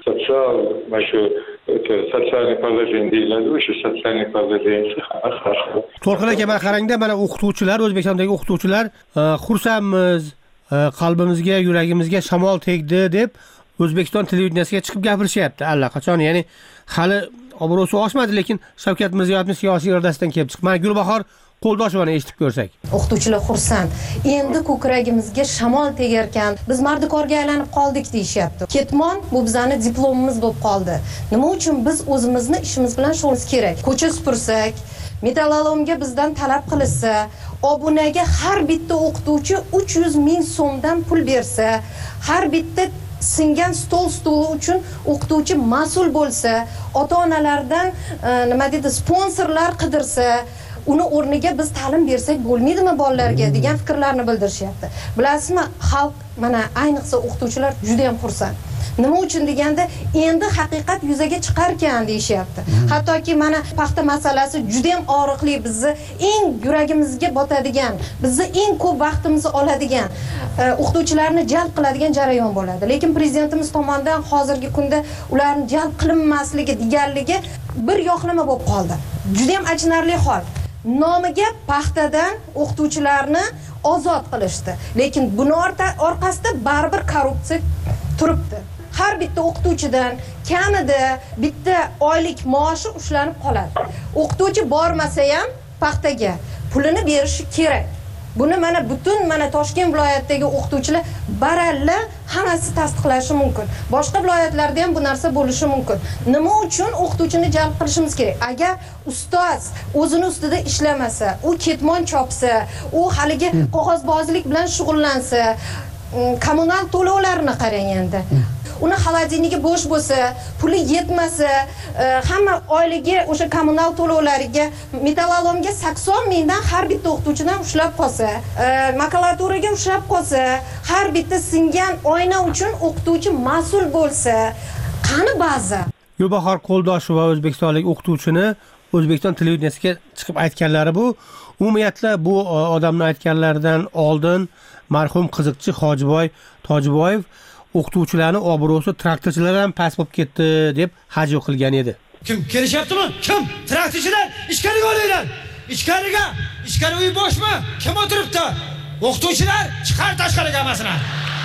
sotsialniy положение deyiladi. O'sha sotsialniy положение To'lqin aka, mana qarangda, mana o'qituvchilar, O'zbekistondagi o'qituvchilar xursandmiz, qalbimizga, yuragimizga shamol tegdi deb O'zbekiston televideniyasiga chiqib gapirishyapti allaqachon. Ya'ni hali obro'si oshmadi, lekin Shavkat Mirziyoyevning siyosiy irodasidan kelib chiqib. Mana Gulbahor Qo'ldoshovani eshitib ko'rsak. O'qituvchilar xursand. Endi ko'kragimizga shamol tegarkan, biz mardikorga aylanib qoldik deyishyapti. Ketmon bu bizning diplomimiz bo'lib qoldi. Nima uchun biz o'zimizni ishimiz bilan shug'ullanishimiz kerak? Ko'cha supursak, metallolomga bizdan talab qilsa, obunaga har bitta o'qituvchi 300 ming so'mdan pul bersa, har bitta singan stuli uchun o'qituvchi mas'ul bo'lsa, ota-onalardan nima deydi, sponsorlar qidirsa, uni o'rniga biz ta'lim bersak bo'lmaydimi bolalarga degan fikrlarni bildirishyapti. Bilasizmi, xalq mana ayniqsa o'qituvchilar juda ham xursand. Nima uchun deganda, endi haqiqat yuzaga chiqarkan deyishyapti. Hattoki mana paxta masalasi juda ham og'riqli, bizni eng yuragimizga botadigan, bizni eng ko'p vaqtimizni oladigan, o'qituvchilarni jalb qiladigan jarayon bo'ladi. Lekin prezidentimiz tomonidan hozirgi kunda ularni jalb qilinmasligi deganligi bir yoqlama bo'lib qoldi. Juda ham achinarli hol. Nomiga paxtadan o'qituvchilarni ozod qilishdi. Lekin buni orqasida baribir korrupsiya turibdi. Har bitta o'qituvchidan kamida bitta oylik maoshi ushlanib qoladi. O'qituvchi bormasa ham paxtaga pulini berishi kerak. Buni mana butun mana Toshkent viloyatidagi o'qituvchilar baralla hammasi tasdiqlashi mumkin. Boshqa viloyatlarda ham bu narsa bo'lishi mumkin. Nima uchun o'qituvchini jalb qilishimiz kerak? Agar ustoz o'zini ustida ishlamasa, u ketmon chopsa, u haligi qog'ozbozlik bilan shug'ullansa, kommunal to'lovlarini qarang endi. Uni xolodilnigi bo'sh bo'lsa, puli yetmasa, hamma oyligi o'sha kommunal to'lovlariga, metallolomga 80 mingdan har bitta o'qituvchidan ushlab qolsa, makulaturaga ushlab qolsa, har bitta singan oyna uchun o'qituvchi mas'ul bo'lsa, qani baza? Gulbahor Qo'ldoshova O'zbekistonlik o'qituvchini O'zbekiston televideniyasiga chiqib aytganlari bu. Umumiyatla bu odamning aytganlaridan oldin marhum qiziqchi Hojiboy Tojiboyev o'qituvchilarning obro'si traktorchilar ham past bo'lib ketdi deb hajv qilgan edi. Kim kelishyaptimi? Kim? Traktorchilar, ichkariga olinglar. Ichkariga. Ichkari uy boshmi? Kim o'tiribdi? O'qituvchilar, chiqar tashqariga hammasini.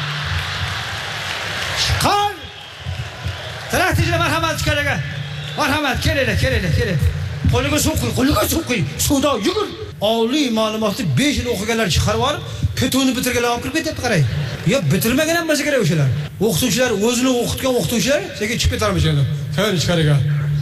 Chiqar. Traktorchilar marhamat ichkariga. Marhamat, kelinglar. Qo'liga suv qo'y. Suvda yugur. Oliy ma'lumotli 5 yil o'qiganlar chiqarib olib, PTUni bitirganlar olib kirib ketyapti, qarang. Yo, bitirmagan ham bo'lsa kerak o'shalar. O'qituvchilar o'zini o'qitgan o'qituvchilar sekin chiqib ketolmaydi. Qani ichkariga.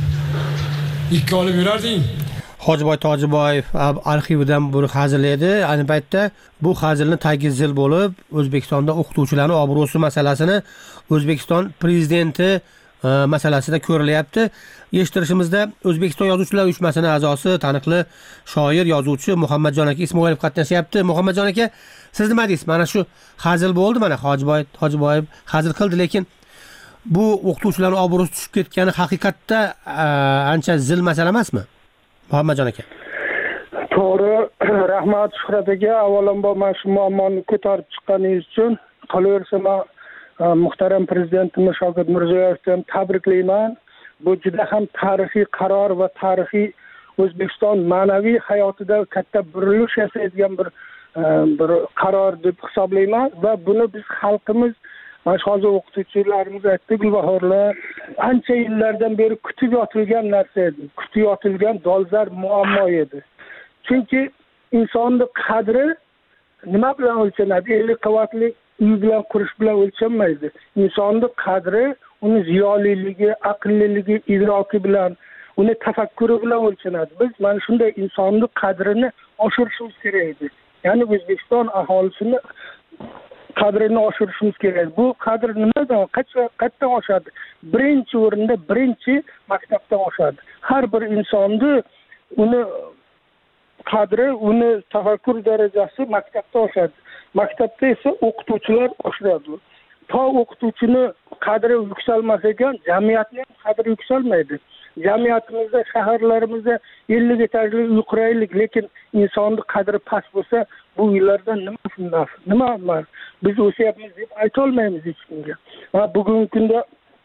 Ikki olib yurarding. Hojiboy Tojiboyev arxividan buni hazillaydi. Ayni paytda bu hazilni tagi zil bo'lib, O'zbekistonda o'qituvchilarning obro'si masalasini O'zbekiston prezidenti masalasida ko'rilyapti. Eshittirishimizda O'zbekiston Yozuvchilar uyushmasining a'zosi, taniqli shoir, yozuvchi Muhammadjon aka Ismoilov qatnashyapti. Muhammadjon aka, siz nima deysiz? Mana shu hazil bo'ldi, mana Hojiboyev hazil qildi, lekin bu o'qituvchilarning obro'si tushib ketgani haqiqatda ancha zil masala emasmi? Muhammadjon aka. To'g'ri, rahmat Shuhrat aka. Avvalambor mana shu muammoni ko'tarib chiqqaningiz uchun. Qolaversa, muhtaram prezidentimiz Shavkat Mirziyoyevni tabriklayman. Bu juda ham tarixiy qaror va tarixiy O'zbekiston ma'naviy hayotida katta burilish yasaydigan bir qaror deb hisoblayman va buni biz xalqimiz, mana hozir o'qituvchilarimiz aytdi, Gulbahorlar ancha yillardan beri kutib yotilgan narsa edi. Kutib yotilgan dolzarb muammo edi. Chunki insonning qadri nima bilan o'lchanadi? 50 qavatli uy bilan qurish bilan o'lchanmaydi. Insonning qadri uni ziyoliligi, aqlliligi, idroki bilan, uni tafakkuri bilan o'lchanadi. Biz mana shunday insonning qadrini oshirishimiz kerak edi. Ya'ni O'zbekiston aholisini qadrini oshirishimiz kerak. Bu qadr nimadan, qachon oshadi? Birinchi o'rinda birinchi maktabdan oshadi. Har bir insonni uni qadri, uni tafakkur darajasi maktabda oshadi. Maktabda esa o'qituvchilar oshiradi. To o'qituvchini qadri yuksalmas ekan, jamiyatning ham qadri yuksalmaydi. Jamiyatimizda, shaharlarimizda 50 etajli uy quraylik, lekin insonning qadri past bo'lsa, bu uylardan nima naf? Biz o'syapmiz deb ayta olmaymiz hech kimga. Va bugungi kunda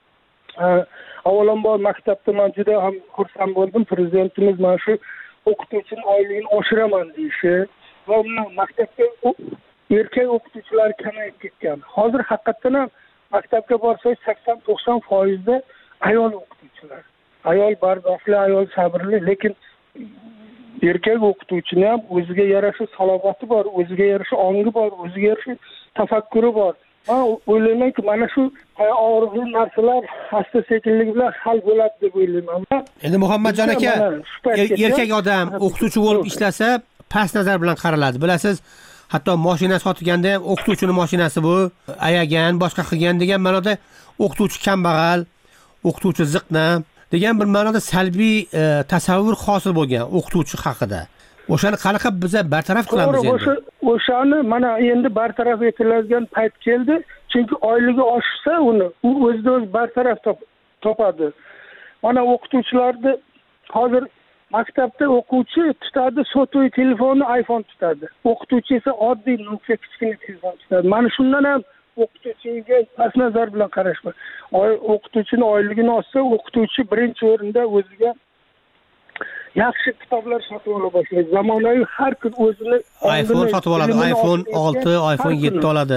avvalambor maktabda men juda ham xursand bo'ldim. Prezidentimiz mana shu o'qituvchining oyligini oshiraman deyishi va maktabda erkak o'qituvchilar kamayib ketgan. Hozir haqiqatan ham maktabga borsangiz 80-90% da ayol o'qituvchilar. Ayol bardoqli, ayol sabrli, lekin erkak o'qituvchining ham o'ziga yarasha salohiyati bor, o'ziga yarasha ongi bor, o'ziga yarasha tafakkuri bor. Men o'ylaymanki, mana shu og'riqli narsalar asta-sekinlik bilan hal bo'ladi deb o'ylayman. Endi Muhammadjon aka, erkak odam o'qituvchi bo'lib ishlasa, past nazar bilan qaraladi. Bilasiz, hatto mashina sotganda ham o'qituvchining mashinasi bu, ayagan, boshqa qilgan degan ma'noda o'qituvchi kambag'al, o'qituvchi ziqna degan bir ma'noda salbiy tasavvur hosil bo'lgan o'qituvchi haqida. O'shani qanaqa biz bartaraf qilamiz endi? O'shani mana endi bartaraf etiladigan payt keldi. Chunki oyligi oshsa u o'zida o'z bartaraf topadi. Mana o'qituvchilarni hozir maktabda o'quvchi tutadi sotuvchi telefonni, iPhone tutadi. O'qituvchi esa oddiy nokia kichkina telefon tutadi. Mana shundan ham o'qituvchiga past nazar bilan qarashma. O'qituvchining oyligini olsa, o'qituvchi birinchi o'rinda o'ziga yaxshi kitoblar sotib ola boshlaydi. Zamonaviy har kun o'zini iPhone sotib oladi, iPhone 6, iPhone 7 oladi.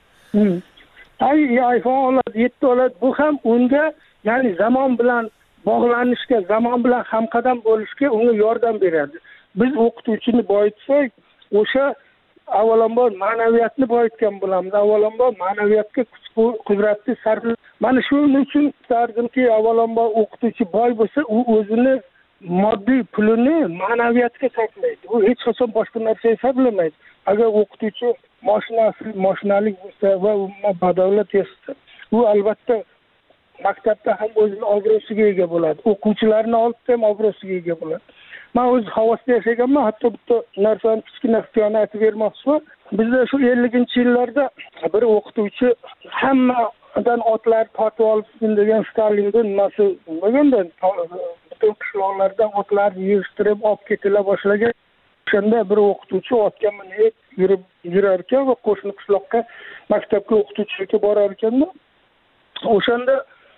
iPhone oladi, 7 oladi. Bu ham unga, ya'ni zamon bilan bog'lanishga, zamon bilan hamqadam bo'lishga unga yordam beradi. Biz o'qituvchini boyitsak, o'sha avvalambor ma'naviyatni boyitgan bo'lamiz. Avvalambor ma'naviyatga kuch-qudratni sarflaymiz. Mana shuning uchun istardimki, avvalambor o'qituvchi boy bo'lsa, u o'zini moddiy pulini ma'naviyatga sarflaydi. U hech qachon boshqa narsaga sarflamaydi. Agar o'qituvchi mashinalik bo'lsa va badavlat yashasa, u albatta maktabda ham o'zining obro'siga ega bo'ladi. O'quvchilarni olib ham obro'siga ega bo'ladi. Men o'z havosida yashaganman, hatto bitta narsani kichkina hikoyani aytib bermoqchiman. Bizda shu 50-yillarda bir o'qituvchi hammadan otlar tortib olsin degan Stalinning nimasi bo'lganda, butun qishloqlardan otlarni yig'ishtirib olib ketila boshlagan. O'shanda bir o'qituvchi otga minib yurar ekan va qo'shni qishloqqa maktabga o'qituvchilikka borar ekanda, o'shanda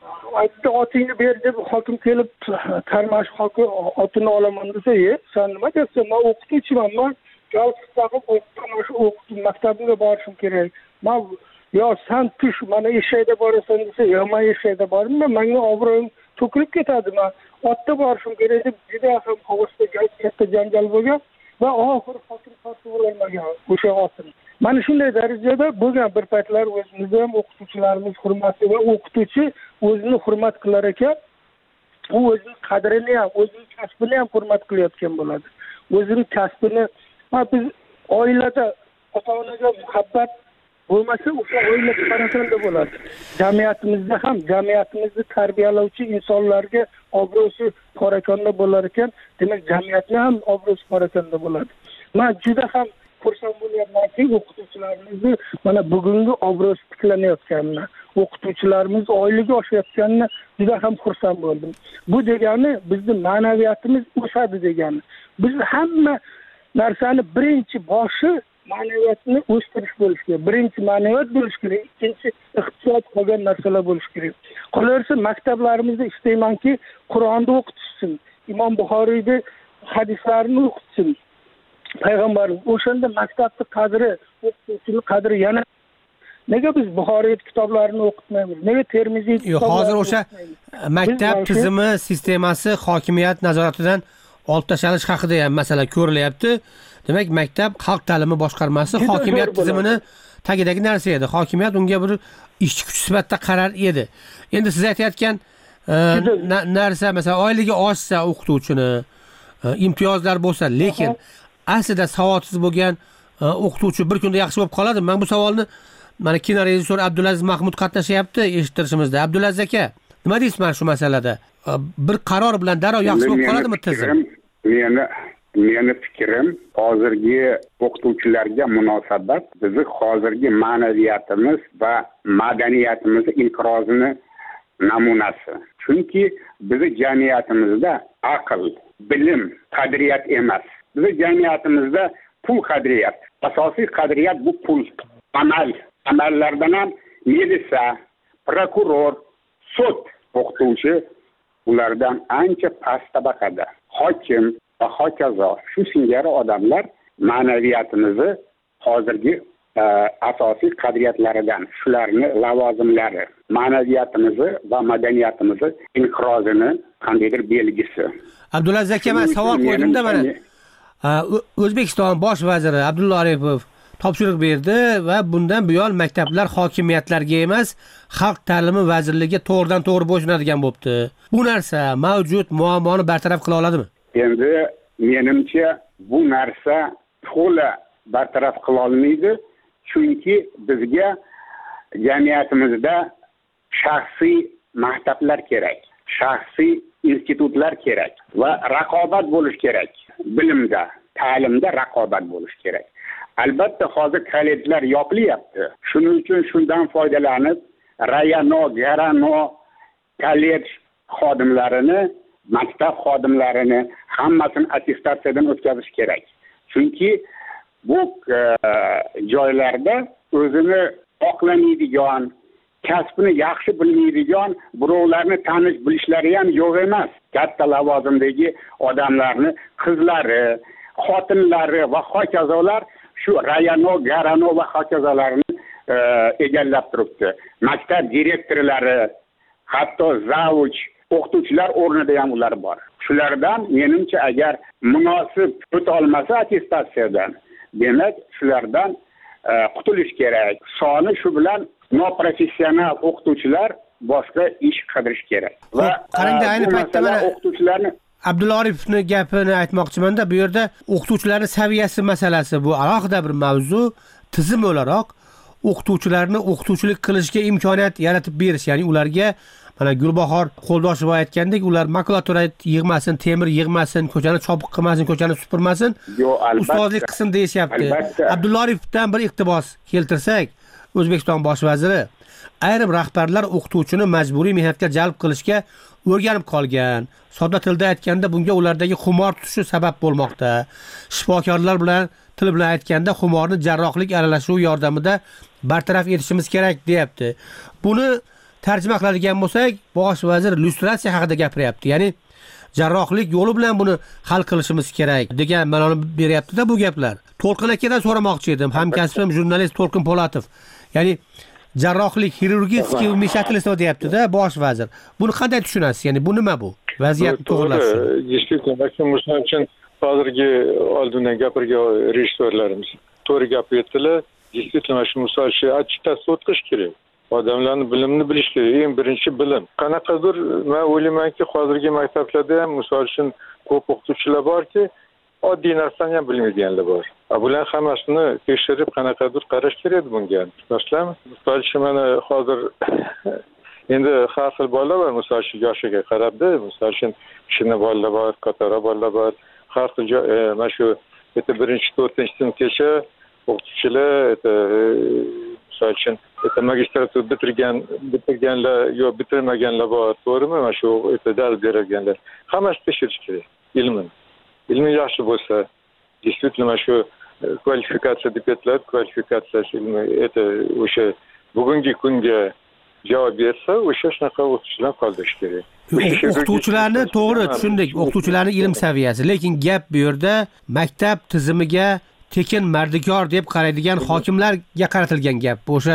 aytdi otingni ber deb hokim kelib Qarmash hokim otini olaman desa, sen nima deyapsan? Men o'qituvchiman, men galstuk taqib o'qitib maktabimga borishim kerak. Men yo sen tush, mana eshakda borasan desa, yo men eshakda bormayman, menga obro'yim to'kilib ketadi. Men otda borishim kerak deb juda ham hovuzda katta janjal bo'lgan va oxiri hokim tortib olmagan o'sha otini. Mana shunday darajada bo'lgan bir paytlar o'zimizda ham o'qituvchilarimiz hurmatli va o'qituvchi o'zini hurmat qilar ekan, u o'zining qadrini ham, o'zining kasbini ham hurmat qilayotgan bo'ladi. O'zining kasbini, biz oilada ota-onaga muhabbat bo'lmasa, o'sha oila parokanda bo'ladi. Jamiyatimizda ham jamiyatimizni tarbiyalovchi insonlarga obro'si parokanda bo'lar ekan, demak jamiyatni ham obro'si parokanda bo'ladi. Men juda ham xursand bo'lyapmanki, o'qituvchilarimizni mana bugungi obro'si tiklanayotganini, o'qituvchilarimiz oyligi oshayotganini juda ham xursand bo'ldim. Bu degani bizning ma'naviyatimiz o'sadi degani. Biz hamma narsani birinchi boshi ma'naviyatni o'stirish bo'lishi kerak. Birinchi ma'naviyat bo'lishi kerak, ikkinchi iqtisod qolgan narsalar bo'lishi kerak. Qolaversa maktablarimizda istaymanki, Qur'onni o'qitishsin, Imom Buxoriyning hadislarini o'qitsin. Payg'ambarimiz o'shanda maktabning qadri, o'qituvchining qadri yana nega biz Buxoriy kitoblarini o'qitmaymiz? Nega Termiziy kitoblarini? Hozir o'sha maktab tizimi, sistemasi hokimiyat nazoratidan olib tashlanish haqida ham masala ko'rilyapti. Demak, maktab xalq ta'limi boshqarmasi hokimiyat tizimini tagidagi narsa edi. Hokimiyat unga bir ishchi kuch sifatida qarar edi. Endi siz aytayotgan narsa, masalan, oyligi oshsa o'qituvchini, imtiyozlar bo'lsa, lekin aslida savodsiz bo'lgan o'qituvchi bir kunda yaxshi bo'lib qoladi. Men bu savolni mana kino rejissor Abdulaziz Mahmud qatnashyapti eshittirishimizda. Abdulaziz aka, nima deysiz mana shu masalada? Bir qaror bilan darrov yaxshi bo'lib qoladimi tizim? Meni fikrim, hozirgi o'qituvchilarga munosabat bizni hozirgi ma'naviyatimiz va madaniyatimiz inqirozini namunasi. Chunki bizni jamiyatimizda aql, bilim qadriyat emas. Bizni jamiyatimizda pul qadriyat. Asosiy qadriyat bu pul. Amallardan ham militsiya, prokuror, sud o'qituvchi ulardan ancha past tabaqada. Hokim va hokazo shu singari odamlar ma'naviyatimizni hozirgi asosiy qadriyatlaridan, shularni lavozimlari, ma'naviyatimizni va madaniyatimizni inqirozini qandaydir belgisi. Abdulaziz aka, men savol qo'ydimda, mana O'zbekiston bosh vaziri Abdulla Aripov topshiriq berdi va bundan buyon maktablar hokimiyatlarga emas, xalq ta'limi vazirligiga to'g'ridan to'g'ri bo'ysunadigan bo'libdi. Bu narsa mavjud muammoni bartaraf qila oladimi? Endi menimcha bu narsa to'la bartaraf qila olmaydi, chunki bizga jamiyatimizda shaxsiy maktablar kerak, shaxsiy institutlar kerak va raqobat bo'lish kerak. Bilimda, ta'limda raqobat bo'lish kerak. Albatta hozir kollejlar yopilyapti. Shuning uchun shundan foydalanib, Rayano, Garano kollej xodimlarini, maktab xodimlarini hammasini attestatsiyadan o'tkazish kerak. Chunki bu joylarda o'zini oqlamaydigan, kasbini yaxshi bilmaydigan birovlarni tanish bilishlari ham yo'q emas. Katta lavozimdagi odamlarni qizlari, xotinlari va hokazolar shu Rayano, Garano va hokazolarni egallab turibdi. Maktab direktorlari, hatto zavuch, o'qituvchilar o'rnida ham ular bor. Shulardan menimcha agar munosib o'ta olmasa attestatsiyadan, demak shulardan qutulish kerak. Soni shu bilan noprofessional o'qituvchilar boshqa ish qidirish kerak. Va qarangda ayni paytda mana o'qituvchilarni Abdulla Aripovning gapini aytmoqchiman-da, bu yerda o'qituvchilarning saviyasi masalasi bu alohida bir mavzu. Tizim o'laroq o'qituvchilarni o'qituvchilik qilishga imkoniyat yaratib berish, ya'ni ularga mana Gulbahor Qo'ldoshev aytgandek, ular makulatura yig'masin, temir yig'masin, ko'chani chopiq qilmasin, ko'chani supurmasin, ustozlik qilsin deyishyapti. Abdulla Aripovdan bir iqtibos keltirsak, O'zbekiston bosh vaziri ayrim rahbarlar o'qituvchini majburiy mehnatga jalb qilishga o'rganib qolgan. Sodda tilda aytganda bunga ulardagi xumor tutishi sabab bo'lmoqda. Shifokorlar bilan til bilan aytganda xumorni jarrohlik aralashuvi yordamida bartaraf etishimiz kerak deyapti. Buni tarjima qiladigan bo'lsak, bosh vazir lyustratsiya haqida gapiryapti. Ya'ni jarrohlik yo'li bilan buni hal qilishimiz kerak degan ma'noni beryapti-da bu gaplar. To'lqin akadan so'ramoqchi edim, hamkasbim jurnalist To'lqin Po'latov. Ya'ni jarrohlik, xirurgический вмешательство deyapti-da bosh vazir. Buni qanday tushunasiz? Ya'ni bu nima bu? Vaziyatni to'g'rilash. Действительно, misol uchun hozirgi oldindan gapirgan rejissyorlarimiz to'g'ri gap aytdilar. Действительно, shu misol uchun attestatsiya o'tkazish kerak. Odamlarning bilimini bilish kerak. Eng birinchi bilim. Qanaqadir men o'ylaymanki, hozirgi maktablarda ham misol uchun ko'p o'qituvchilar borki, oddiy narsani ham bilmaydiganlar bor. Bular hammasini tekshirib qanaqadir qarash kerak bunga. Masalan, misol uchun mana hozir endi har xil bolalar bor, misol uchun yoshiga qarabda, misol uchun kichkina bolalar bor, katta bolalar bor. Har xil mana shu 1-4 sinfgacha o'qituvchilar misol uchun magistratura bitirganlar yo bitirmaganlar bor, to'g'rimi? Mana shu dars berganlar. Hammasi tekshirish kerak. Ilmi yaxshi bo'lsa, действительно mana shu kvalifikatsiya deb aytiladi, kvalifikatsiya ilmi o'sha bugungi kunga javob bersa, o'sha shunaqa o'qituvchilar qoldirish kerak. O'qituvchilarni to'g'ri tushundik, o'qituvchilarning ilm saviyasi, lekin gap bu yerda maktab tizimiga tekin mardikor deb qaraydigan hokimlarga qaratilgan gap. O'sha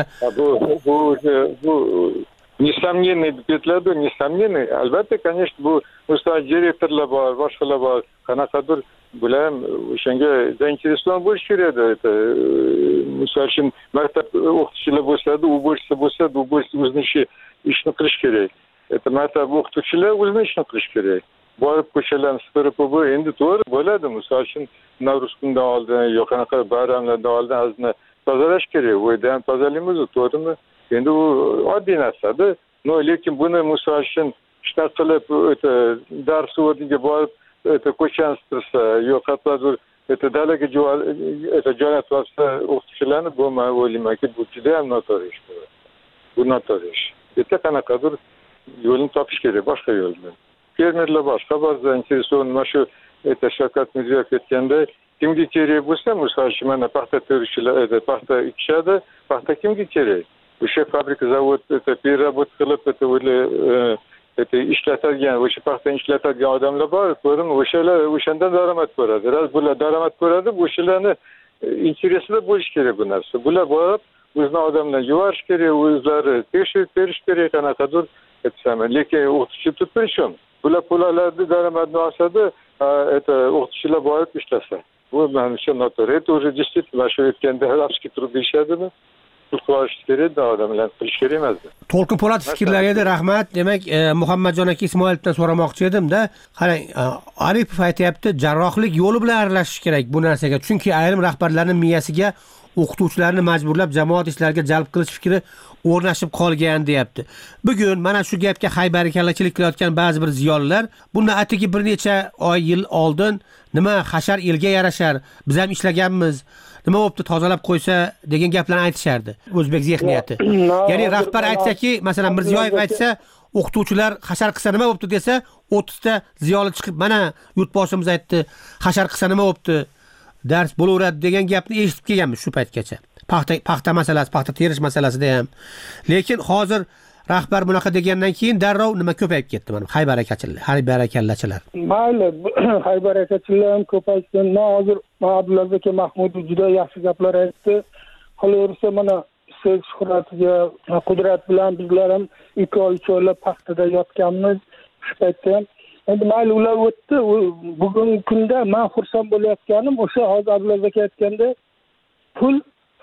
bu несомненный deb aytiladi, несомненный. Albatta, конечно, bu misol direktorlar bor, boshqalar bor. Qanaqadir bular o'shanga zainteresovan bo'lish kerak edi. Misol uchun maktab o'qituvchilar bo'lsa, u bo'lsa, o'zini ishni qilish kerak. Maktab o'qituvchilar o'zini ishni qilish kerak. Borib ko'chalarni supurib, bu endi to'g'ri bo'ladi. Misol uchun Navruz kunidan oldin, yo qanaqa bayramlardan oldin azini tozalash kerak. Uyda ham tozalaymiz, to'g'rimi? Endi u oddiy narsa-da. Lekin buni misol uchun shunaqa qilib dars o'rniga borib ko'chani supursa, yo qatladur dalaga jo'natsa o'qituvchilarni, bu men o'ylaymanki, bu juda ham noto'g'ri ish. Bu noto'g'ri ish. Qanaqadir yo'lini topish kerak, boshqa yo'lni. Fermerlar boshqa ba'zi intereson mana shu Shavkat Mirziyoyev aytganda, kimga kerak bo'lsa, misol uchun mana paxta teruvchilar, paxta ekishadi, paxta kimga kerak? O'sha fabrika, zavod, переработ qilib, ishlatadigan, o'sha paxtani ishlatadigan odamlar bor, to'g'rimi? O'shandan daromad ko'radi. Bular daromad ko'radi, o'shalarni interesida bo'lish kerak bu narsa. Bular borib, o'zini odamlarni yuvarish kerak, o'zlari tekshirib berish kerak, qanaqadir aytsam. Lekin o'qituvchi tutishim. Bular pullarni daromadni olsa-da, o'qituvchilar borib ishlasa. Bu menimcha noto'g'ri. O'zi действительно shu aytganda rapski turib ishladimi? Pul qo'yish kerak, odamlar qilish kerak emasdi. To'lqin Po'latov fikrlariga edi, rahmat. Demak, Muhammadjon aka Ismoilovdan so'ramoqchi edim-da. Qarang, Aripov aytayapti, jarrohlik yo'li bilan aralashish kerak bu narsaga. Chunki ayrim rahbarlarning miyasiga o'qituvchilarni majburlab jamoat ishlariga jalb qilish fikri o'rnashib qolgan deyapti. Bugun mana shu gapga haybarakallachilik qilayotgan ba'zi bir ziyolilar bundan atigi bir necha yil oldin nima hashar elga yarashar, biz ham ishlaganmiz, nima bo'pti tozalab qo'ysa degan gaplarni aytishardi. O'zbek zehniyati. Ya'ni rahbar aytsa-ki, masalan Mirziyoyev aytsa, o'qituvchilar hashar qilsa nima bo'pti desa, 30 ta ziyoli chiqib, mana yurtboshimiz aytdi, hashar qilsa nima bo'pti? Dars bo'laveradi degan gapni eshitib kelganmiz shu paytgacha. Paxta masalasi, paxta terish masalasida ham. Lekin hozir rahbar bunaqa degandan keyin darrov nima ko'payib ketdi mana haybarakallachilar. Mayli, haybarakachilar ham ko'paysin. Hozir Abdulaziz aka Mahmudov juda yaxshi gaplar aytdi. Qolaversa mana siz Shuhratiga Qudrat bilan bizlar ham 2-3 oylab paxtada yotganmiz shu paytda ham. Endi mayli ular o'tdi. Bugungi kunda men xursand bo'layotganim o'sha hozir Abdulaziz aka aytganda pul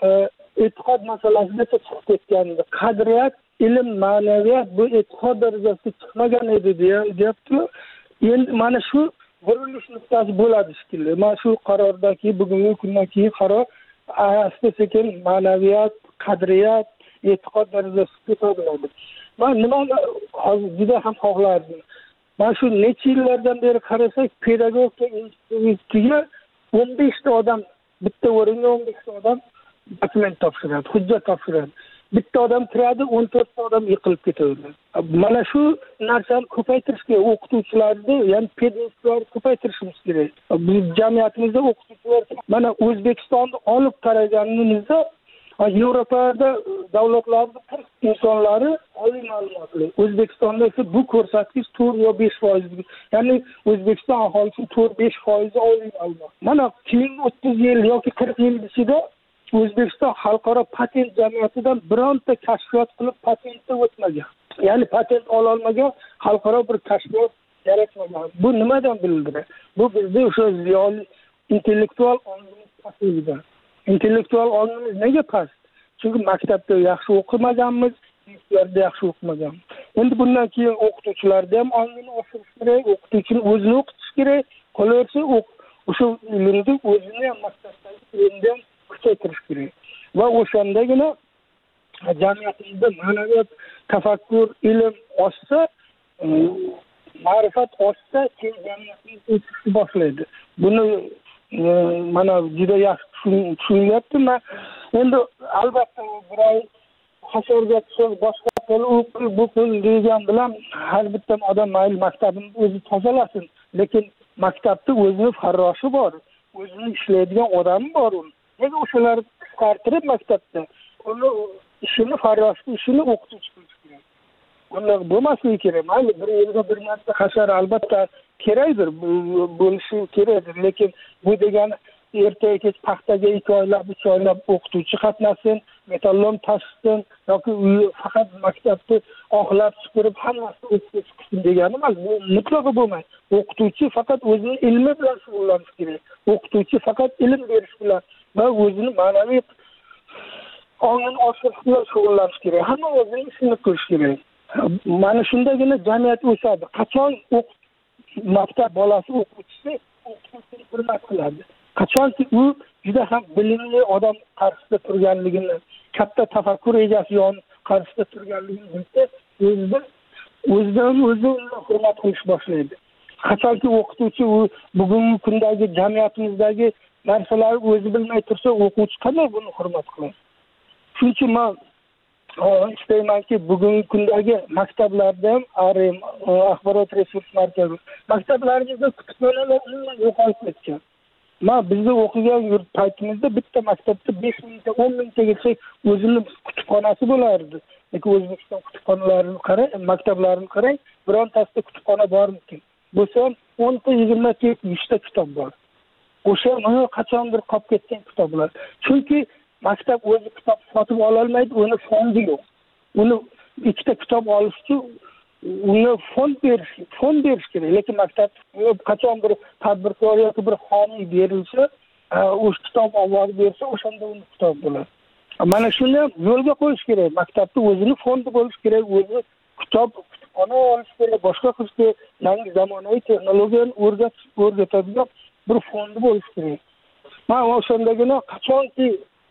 e'tiqod masalasida chiqib ketgandi. Qadriyat, ilm, ma'naviyat bu e'tiqod darajasiga chiqmagan edi deyapti. Endi mana shu burilish nuqtasi bo'ladi shekilli. Mana shu qarordagi bugungi kundan keyin qaror asta-sekin ma'naviyat, qadriyat, e'tiqod darajasiga ko'tariladi. Men nima hozir juda ham xohlardim. Mana shu necha yillardan beri qarasak, pedagogika institutiga 15 ta odam, bitta o'ringa 15 ta odam dokument topshiradi, hujjat topshiradi. Bitta odam kiradi, 14 ta odam yiqilib ketadi. Mana shu narsani ko'paytirish kerak. O'qituvchilarni, ya'ni pedagoglarni ko'paytirishimiz kerak. Biz jamiyatimizda o'qituvchilar mana O'zbekistonni olib qaraganimizda Yevropada davlatlarda 40 insonlari oliy ma'lumotli. O'zbekistonda esa bu ko'rsatkich 4 yo 5%. Ya'ni O'zbekiston aholisi 4-5% oliy ma'lumot. Mana keyingi 30 yil yoki 40 yil ichida O'zbekiston xalqaro patent jamiyatidan bironta kashfiyot qilib patentga o'tmagan. Ya'ni patent ola olmagan xalqaro bir kashfiyot yaratmagan. Bu nimadan bildiradi? Bu bizda o'sha ziyoli intellektual ongimiz pasligidan. Intellektual ongimiz nega past? Chunki maktabda yaxshi o'qimaganmiz, institutlarda yaxshi o'qimaganmiz. Endi bundan keyin o'qituvchilarda ham ongini oshirish kerak, o'qituvchini o'zini o'qitish kerak. Qolaversa, o'sha ilmni o'zini ham maktabdagi ilmdan kuchaytirish kerak. Va o'shandagina jamiyatimizda ma'naviyat, tafakkur, ilm oshsa, ma'rifat oshsa, keyin jamiyatimiz o'sishni boshlaydi. Buni mana juda yaxshi tushunyaptim. Endi albatta biroy hasorga so'z boshqa qil, bu qil degan bilan har bitta odam mayli maktabini o'zi tozalasin, lekin maktabda o'zini farroshi bor, o'zini ishlaydigan odami bor. Nega o'shalarni qisqartirib maktabda uni ishini farroshni ishini o'qituvchi qilish kerak? Bunday bo'lmasligi kerak. Mayli bir yilga bir marta hashar albatta kerakdir, bo'lishi kerakdir, lekin bu degani ertaga kech paxtaga 2 oylab, 3 oylab o'qituvchi qatnashsin, metallom tashsin yoki faqat maktabni oxlab supurib hammasini o'qituvchi qilsin degani emas. Bu mutlaqo bo'lmaydi. O'qituvchi faqat o'zining ilmi bilan shug'ullanishi kerak. O'qituvchi faqat ilm berish bilan va o'zini ma'naviy ongini oshirish bilan shug'ullanish kerak. Hamma o'zining ishini qilish kerak. Mana shundagina jamiyat o'sadi. Qachon maktab bolasi o'quvchisi o'qituvchini hurmat qiladi. Qachonki u juda ham bilimli odam qarshisida turganligini, katta tafakkur egasi yon qarshisida turganligini bilsa, o'zidan o'zi hurmat qilish boshlaydi. Qachonki o'qituvchi u bugungi kundagi jamiyatimizdagi narsalarni o'zi bilmay tursa, o'quvchi qanday buni hurmat qiladi? Shuning uchun men istaymanki, bugungi kundagi maktablarda ham axborot resurs markazi, maktablarimizda kutubxonalar umuman yo'qolib ketgan. Bizda o'qigan yurt paytimizda bitta maktabda 5 mingta, 10 mingtagacha o'zini kutubxonasi bo'lardi. Lekin O'zbekiston kutubxonalarini qarang, maktablarini qarang, birontasida kutubxona bormikin? Bo'lsa 10 ta, 20 ta, 100 ta kitob bor. O'sha mana qachondir qolib ketgan kitoblar. Chunki maktab o'zi kitob sotib ola olmaydi, uni fondi yo'q. Uni ikkita kitob olish uchun uni fond berish kerak. Lekin maktab qachon bir tadbirkor yoki bir xomiy berilsa, o'sha kitob olib bersa, o'shanda uni kitob bo'ladi. Mana shuni yo'lga qo'yish kerak. Maktabda o'zini fondi bo'lish kerak, o'zi kutubxona olish kerak, boshqa qilish kerak, yangi zamonaviy texnologiyani o'rgatadigan bir fondi bo'lish kerak. Mana o'shandagina qachonki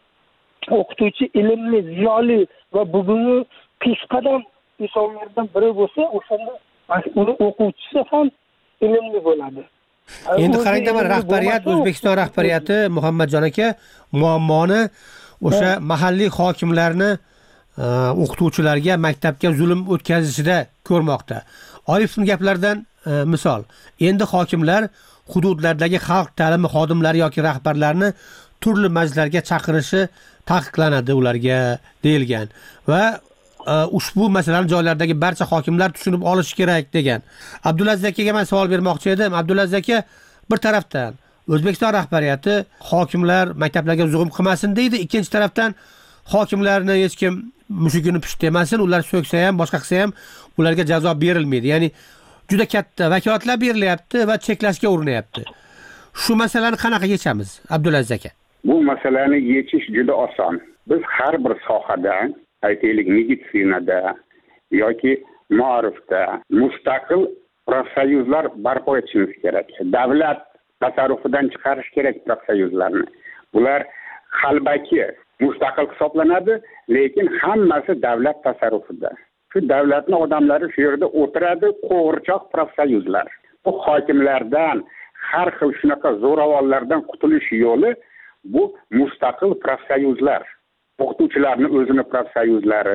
o'qituvchi ilmli, ziyoli va bugungi peshqadam insonlardan biri bo'lsa, o'shanda uni o'quvchisi ham ilmli bo'ladi. Endi qarangda, rahbariyat, O'zbekiston rahbariyati Muhammadjon aka muammoni o'sha mahalliy hokimlarni o'qituvchilarga, maktabga zulm o'tkazishida ko'rmoqda. Orifning gaplaridan misol, endi hokimlar hududlardagi xalq ta'limi xodimlari yoki rahbarlarini turli majlislarga chaqirishi taqiqlanadi ularga deyilgan va ushbu masalani joylardagi barcha hokimlar tushunib olishi kerak degan. Abdulaziz akaga men savol bermoqchi edim. Abdulaziz aka, bir tarafdan O'zbekiston rahbariyati hokimlar maktablarga zulm qilmasin deydi, ikkinchi tarafdan hokimlarni hech kim mushugini pisht demasin, ular so'ksa ham, boshqa qilsa ham ularga jazo berilmaydi. Ya'ni juda katta vakolatlar berilyapti va cheklashga urinyapti. Shu masalani qanaqa yechamiz, Abdulaziz aka? Bu masalani yechish juda oson. Biz har bir sohada, aytaylik meditsinada yoki ma'rifda mustaqil profsoyuzlar barpo etishimiz kerak. Davlat tasarrufidan chiqarish kerak profsoyuzlarni. Bular qalbaki mustaqil hisoblanadi, lekin hammasi davlat tasarrufida. Shu davlatning odamlari shu yerda o'tiradi, qo'g'irchoq profsoyuzlar. Bu hokimlardan, har xil shunaqa zo'ravonlardan qutulish yo'li bu mustaqil profsoyuzlar. O'qituvchilarni o'zini profsoyuzlari,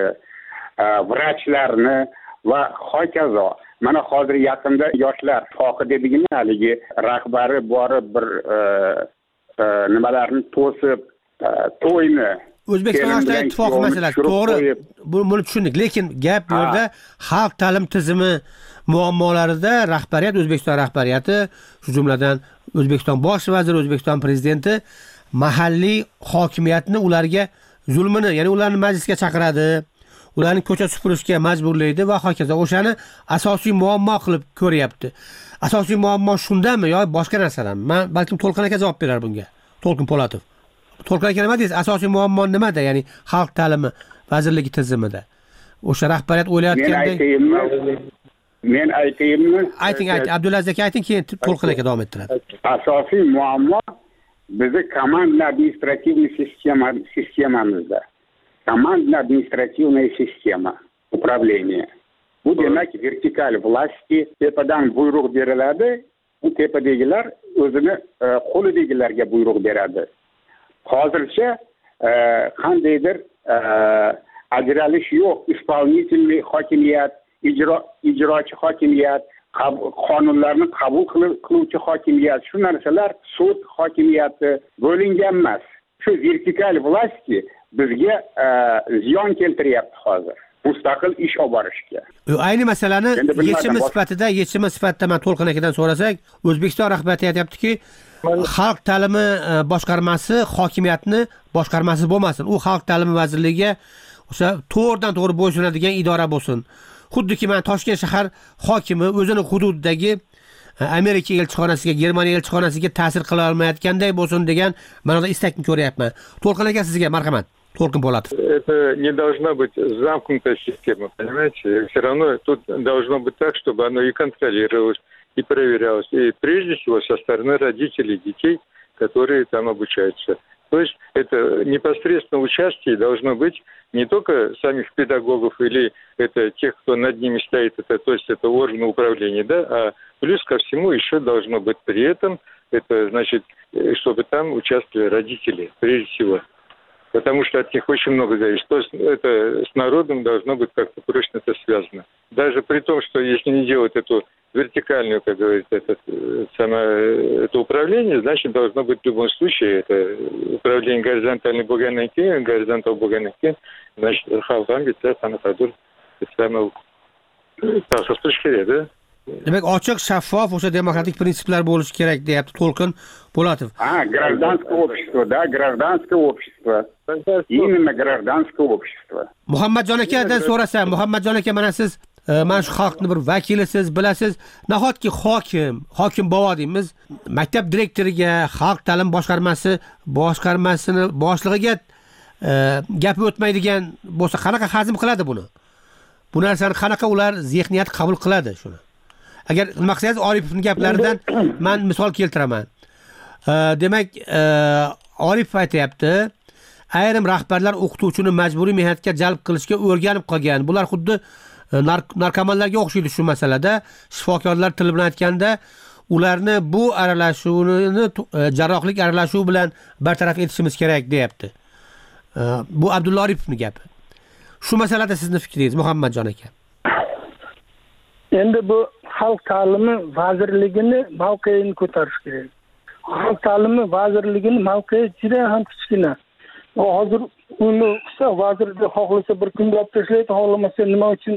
vrachlarni va hokazo. Mana hozir yaqinda yoshlar foqi dedigina haligi rahbari borib bir nimalarni to'sib, to'yni O'zbekiston yoshlar ittifoqi masalasi to'g'ri, buni tushundik, lekin gap bu yerda xalq ta'lim tizimi muammolarida rahbariyat, O'zbekiston rahbariyati, shu jumladan O'zbekiston bosh vaziri, O'zbekiston prezidenti mahalliy hokimiyatni ularga zulmini, ya'ni ularni majlisga chaqiradi, ularni ko'cha supurishga majburlaydi va hokazo. O'shani asosiy muammo qilib ko'ryapti. Asosiy muammo shundami yo boshqa narsalarmi? Men balkim To'lqin aka javob berar bunga. To'lqin Po'latov. To'lqin aka nima deysiz? Asosiy muammo nimada? Ya'ni xalq ta'limi vazirligi tizimida. O'sha rahbariyat o'ylayotgandek. Men aytayimmi? Ayting. Abdulaziz aka ayting, keyin To'lqin aka davom ettiradi. Asosiy muammo bizni командно-административный sistemamizda. Командно-административная система управления. Bu demak vertikal vlasti, tepadan buyruq beriladi, bu tepadagilar o'zini qo'lidagilarga buyruq beradi. Hozircha qandaydir ajralish yo'q. Исполнительный hokimiyat, ijrochi hokimiyat, qonunlarni qabul qiluvchi hokimiyat, shu narsalar sud hokimiyati bo'lingan emas. Shu vertikal vlasti bizga ziyon keltiryapti hozir. Mustaqil ish olib borishga. Ayni masalani yechimi sifatida men To'lqin akadan so'rasak, O'zbekiston rahbariyati aytayaptiki, xalq ta'limi boshqarmasi hokimiyatni boshqarmasi bo'lmasin. U xalq ta'limi vazirligiga o'sha to'g'ridan to'g'ri bo'ysunadigan idora bo'lsin. Xuddiki men Toshkent shahar hokimi o'zini hududidagi Amerika elchixonasiga, Germaniya elchixonasiga ta'sir qila olmayotganday bo'lsin degan ma'noda istakni ko'ryapman. To'lqin aka sizga marhamat. To'lqin Po'latov. Это не должна быть замкнутая система, понимаете? Все равно тут должно быть так, чтобы оно и контролировалось, и проверялось. И прежде всего со стороны родителей детей, которые там обучаются. То есть это непосредственно участие должно быть не только самих педагогов или это тех, кто над ними стоит, то есть это органы управления, да, а плюс ко всему еще должно быть при этом, это значит, чтобы там участвовали родители, прежде всего. Потому что от них очень много зависит. То есть это с народом должно быть как-то прочно это связано. Даже при том, что если не делать эту вертикальную, как говорится, это управление, значит, должно быть в любом случае это управление горизонтальной благонайки, горизонтальной благонайки, значит, халкам ведь это надо самое тахсостушкере, да? Demak, ochiq, shaffof, o'sha demokratik prinsiplar bo'lishi kerak deyapti To'lqin Po'latov. Гражданское общество, да, гражданское общество. Именно гражданское общество. Muhammadjon akadan so'rasam, Muhammadjon aka, mana siz mana shu xalqning bir vakilisiz, bilasiz. Nahotki hokim bovo deymiz, maktab direktoriga, xalq ta'lim boshqarmasini boshlig'iga gapi o'tmaydigan bo'lsa, qanaqa hazm qiladi buni? Bu narsani qanaqa ular zehniyat qabul qiladi shuni? Agar maqsadingiz Oripovning gaplaridan men misol keltiraman. Demak, Oripov aytayapti, ayrim rahbarlar o'qituvchini majburiy mehnatga jalb qilishga o'rganib qolgan. Bular xuddi narkomanlarga o'xshaydi shu masalada. Shifokorlar tili bilan aytganda, ularni bu aralashuvni jarrohlik aralashuvi bilan bartaraf etishimiz kerak deyapti. Bu Abdulla Oripovning gapi. Shu masalada sizning fikringiz, Muhammadjon aka? Endi bu xalq ta'limi vazirligini mavqeini ko'tarish kerak. Xalq ta'limi vazirligini mavqei juda ham kichkina. Hozir uni vazirda xohlasa bir kun olib tashlaydi, xohlamasa nima uchun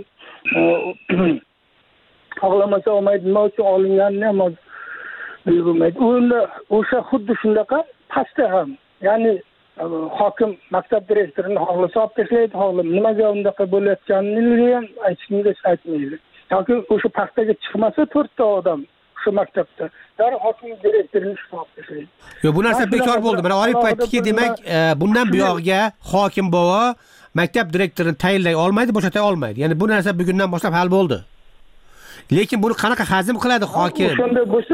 xohlamasa olmaydi, nima uchun olinganini ham bilmaydi. Unda o'sha xuddi shunaqa pastda ham, ya'ni hokim maktab direktorini xohlasa olib tashlaydi, xohlamasa nimaga undaqa bo'layotganini ham aytmaydi. Yoki o'sha paxtaga chiqmasa 4 ta odam shu maktabda darhol hokim direktorini olib tashlaydi. Yo'q, bu narsa bekor bo'ldi. Mana Oripov aytdiki, demak, bundan buyog'iga hokim bovo maktab direktorini tayinlay olmaydi, bo'shatay olmaydi. Ya'ni bu narsa bugundan boshlab hal bo'ldi. Lekin buni qanaqa hazm qiladi hokim? Shunda bo'lsa,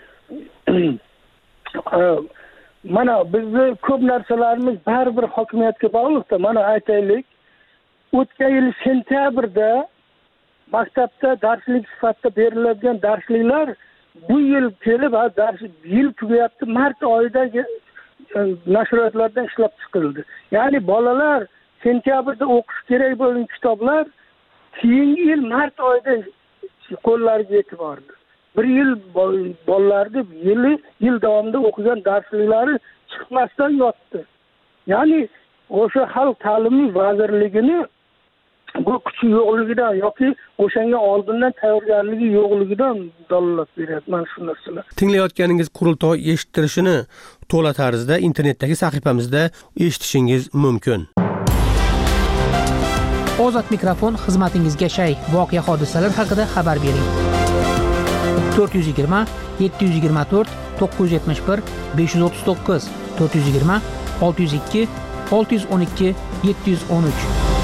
mana bizni ko'p narsalarimiz baribir hokimiyatga bog'liqda. Mana aytaylik, o'tgan yil sentyabrda maktabda darslik sifatida beriladigan darsliklar bu yil kelib, yil tugayapti, mart oyidagi nashriyotlardan ishlab chiqildi. Ya'ni bolalar sentyabrda o'qish kerak bo'lgan kitoblar keyingi yil mart oyida qo'llariga yetib bordi. Bir yil bolalarni yil davomida o'qigan darsliklari chiqmasdan yotdi. Ya'ni o'sha xalq ta'limi vazirligini bu kuchi yo'qligidan yoki o'shanga oldindan tayyorgarligi yo'qligidan dalolat beryapti mana shu narsalar. Tinglayotganingiz qurultoy eshittirishini to'la tarzda internetdagi sahifamizda eshitishingiz mumkin. Ozod mikrofon xizmatingizga shay. Voqea hodisalar haqida xabar bering. 420 724 971 539 420 602 612 713.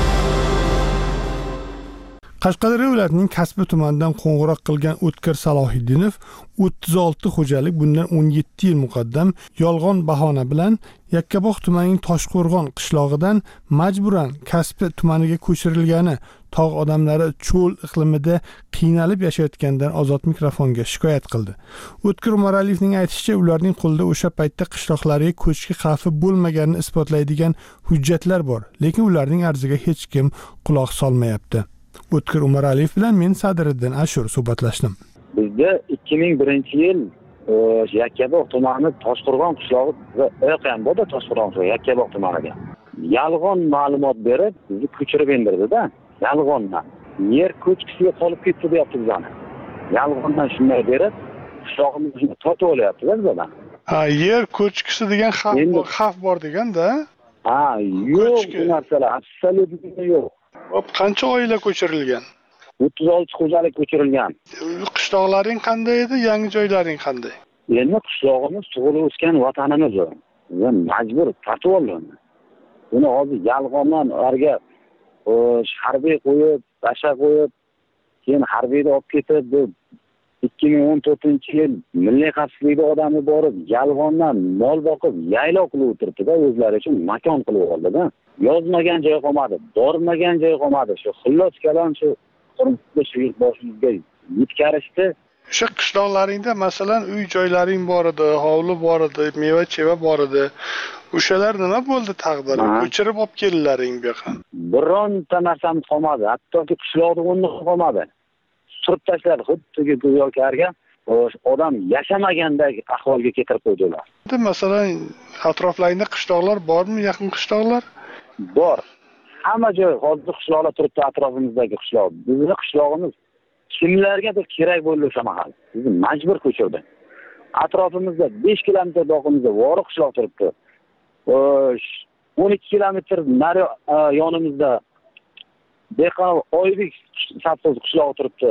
Qashqadaryo viloyatining Kasbi tumanidan qo'ng'iroq qilgan O'tkir Salohiddinov 36 xo'jalik bundan 17 yil muqaddam yolg'on bahona bilan Yakkabog' tumanining Toshqo'rg'on qishlog'idan majburan Kasbi tumaniga ko'chirilgani, tog' odamlari cho'l iqlimida qiynalib yashayotgandan Ozod mikrofonga shikoyat qildi. O'tkir Umaraliyevning aytishicha, ularning qo'lida o'sha paytda qishloqlariga ko'chki xavfi bo'lmaganini isbotlaydigan hujjatlar bor, lekin ularning arziga hech kim quloq solmayapti. O'tkir Umaraliyev bilan men Sadiriddin Ashur suhbatlashdim. Bizda 2001-yil Yakkabog' tumani Toshqo'rg'on qishlog'i ham bo'ldi, Toshqo'rg'on Yakkabog' tumaniga yolg'on ma'lumot berib bizni ko'chirib endirdida, yolg'ondan yer ko'chkisiga qolib ketdi deyapti bizani. Yolg'ondan shunday berib qishlog'imizni totib olyapti bizdan. Yer ko'chkisi degan xavf bor deganda? Yo'q, bu narsalar absolyutni yo'q. Qancha oila ko'chirilgan? 36 xo'jalik ko'chirilgan. Qishloqlaring qanday edi, yangi joylaring qanday? Endi qishlog'imiz tug'ilib o'sgan vatanimiz u. Biz majbur tatib oldik. Buni hozir yolg'ondan ularga harbiy qo'yib, tasha qo'yib, keyin harbiyda olib ketib, 2014-yil milliy xavfsizlikda odamni borib, yolg'ondan mol boqib, yaylov qilib o'tiribdi-da, o'zlari uchun makon qilib oldi-da. Yozmagan joy qolmadi, bormagan joy qolmadi. Shu xullos kalom shu boshimizga yetkazishdi. O'sha qishloqlaringda masalan uy joylaring bor edi, hovli bor edi, meva-cheva bor edi. O'shalar nima bo'ldi taqdiri? Ko'chirib olib keldilaring bu yoqqa. Bironta narsamiz qolmadi, hattoki qishloqda o'rni qolmadi. Surib tashladi, xuddi go'yokarga odam yashamagandek ahvolga keltirib qo'ydilar. Masalan, atroflaringda qishloqlar bormi, yaqin qishloqlar? Bor. Hamma joy hozir qishloqlar turibdi, atrofimizdagi qishloq. Bizning qishlog'imiz kimlargadir kerak bo'ldi o'sha mahal. Bizni majbur ko'chirdi. Atrofimizda 5 kilometr uzoqimizda Vori qishloq turibdi. 12 kilometr nari yonimizda Dehqon Oybek savdosi qishlog'i turibdi.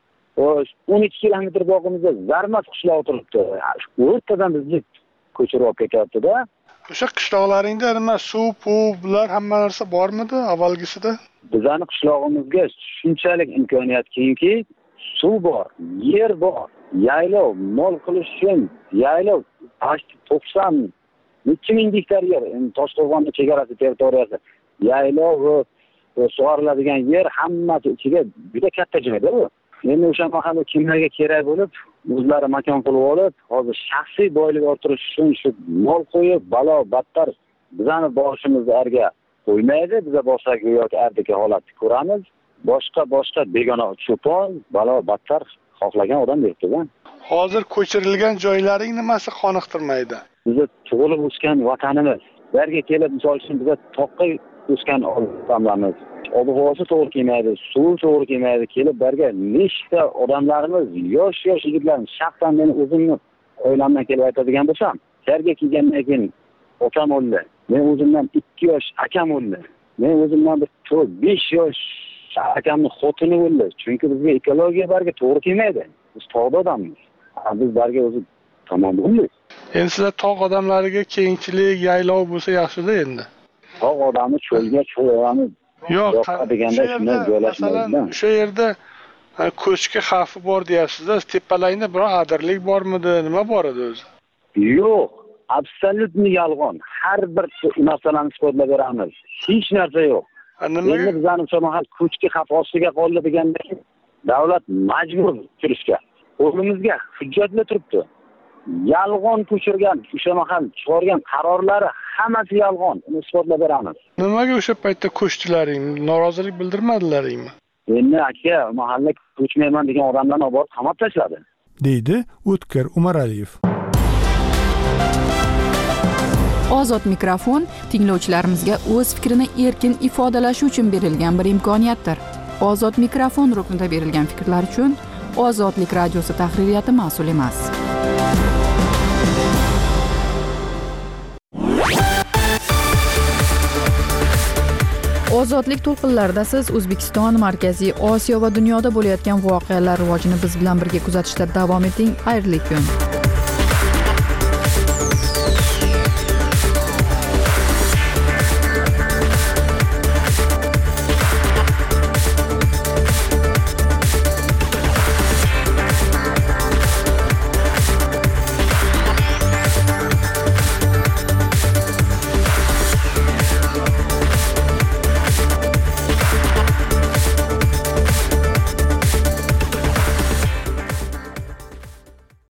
12 kilometr uzoqimizda Zarmas qishlog'i turibdi. O'rtadan bizni ko'chirib olib ketyapti-da. O'sha qishloqlaringda nima suv, bular hamma narsa bormidi avvalgisida? Bizning qishlog'imizga shunchalik imkoniyat kengki, suv bor, yer bor, yaylov, mol qilish uchun yaylov 90 ming gektar yer, Toshqo'rg'onning chegarasi territoriyasi. Yaylov va sug'oriladigan yer hammasi ichiga juda katta joyda bu. Endi o'sha mahalla kimlarga kerak bo'lib, o'zlari makon qilib olib, hozir shaxsiy boylik orttirish uchun shu mol qo'yib, balo battar bizani boshimizni arga qo'ymaydi. Biz boshqa yoki ardiki holatni ko'ramiz. Boshqa begona cho'pon, balo battar xohlagan odam beribdi-da. Hozir ko'chirilgan joylaring nimasi qoniqtirmaydi? Biz tug'ilib o'sgan vatanimiz. Ularga kelib, misol uchun biz toqqa o'sgan odamlarimiz. Ob-havosi to'g'ri kelmaydi, suv to'g'ri kelmaydi. Kelib berga nechta odamlarimiz, yosh yigitlarimiz, shaxsan men o'zimni oilamdan kelib aytadigan bo'lsam, yerga kelgandan keyin otam o'ldi. Men o'zimdan 2 yosh akam o'ldi. Men o'zimdan 5 yosh akamning xotini o'ldi. Chunki bizga ekologiya barga to'g'ri kelmaydi. Biz tog'da odammiz. Biz barga o'zi tamom bo'ldik. Endi sizlar tog' odamlariga kengchilik, yaylov bo'lsa yaxshi-da endi. Tog' odami cho'lga cho'lani yo'q deganda shunday joylashmaydi. O'sha yerda ko'chki xavfi bor deyapsiz-da, tepalarida biror adirlik bormidi, nima bor edi o'zi? Yo'q, absolyutni yolg'on. Har bir narsalarni isbotlab beramiz. Hech narsa yo'q. Endi bizning mahal ko'chki xavfi ostiga qoldi deganda davlat majbur kirishga. O'zimizga hujjatlar turibdi. Yolg'on ko'chirgan, o'sha mahal chiqargan qarorlari hammasi yolg'on. Uni isbotlab beramiz. Nimaga o'sha paytda ko'chdilaring? Norozilik bildirmadilaringmi? Endi aka, mahalla ko'chmayman degan odamlarni olib qamab tashladi, deydi O'tkir Umaraliyev. Ozod mikrofon tinglovchilarimizga o'z fikrini erkin ifodalashi uchun berilgan bir imkoniyatdir. Ozod mikrofon ruknida berilgan fikrlar uchun Ozodlik radiosi tahririyati mas'ul emas. Ozodlik to'lqinlarida siz O'zbekiston, Markaziy Osiyo va dunyoda bo'layotgan voqealar rivojini biz bilan birga kuzatishda davom eting. Xayrli kun.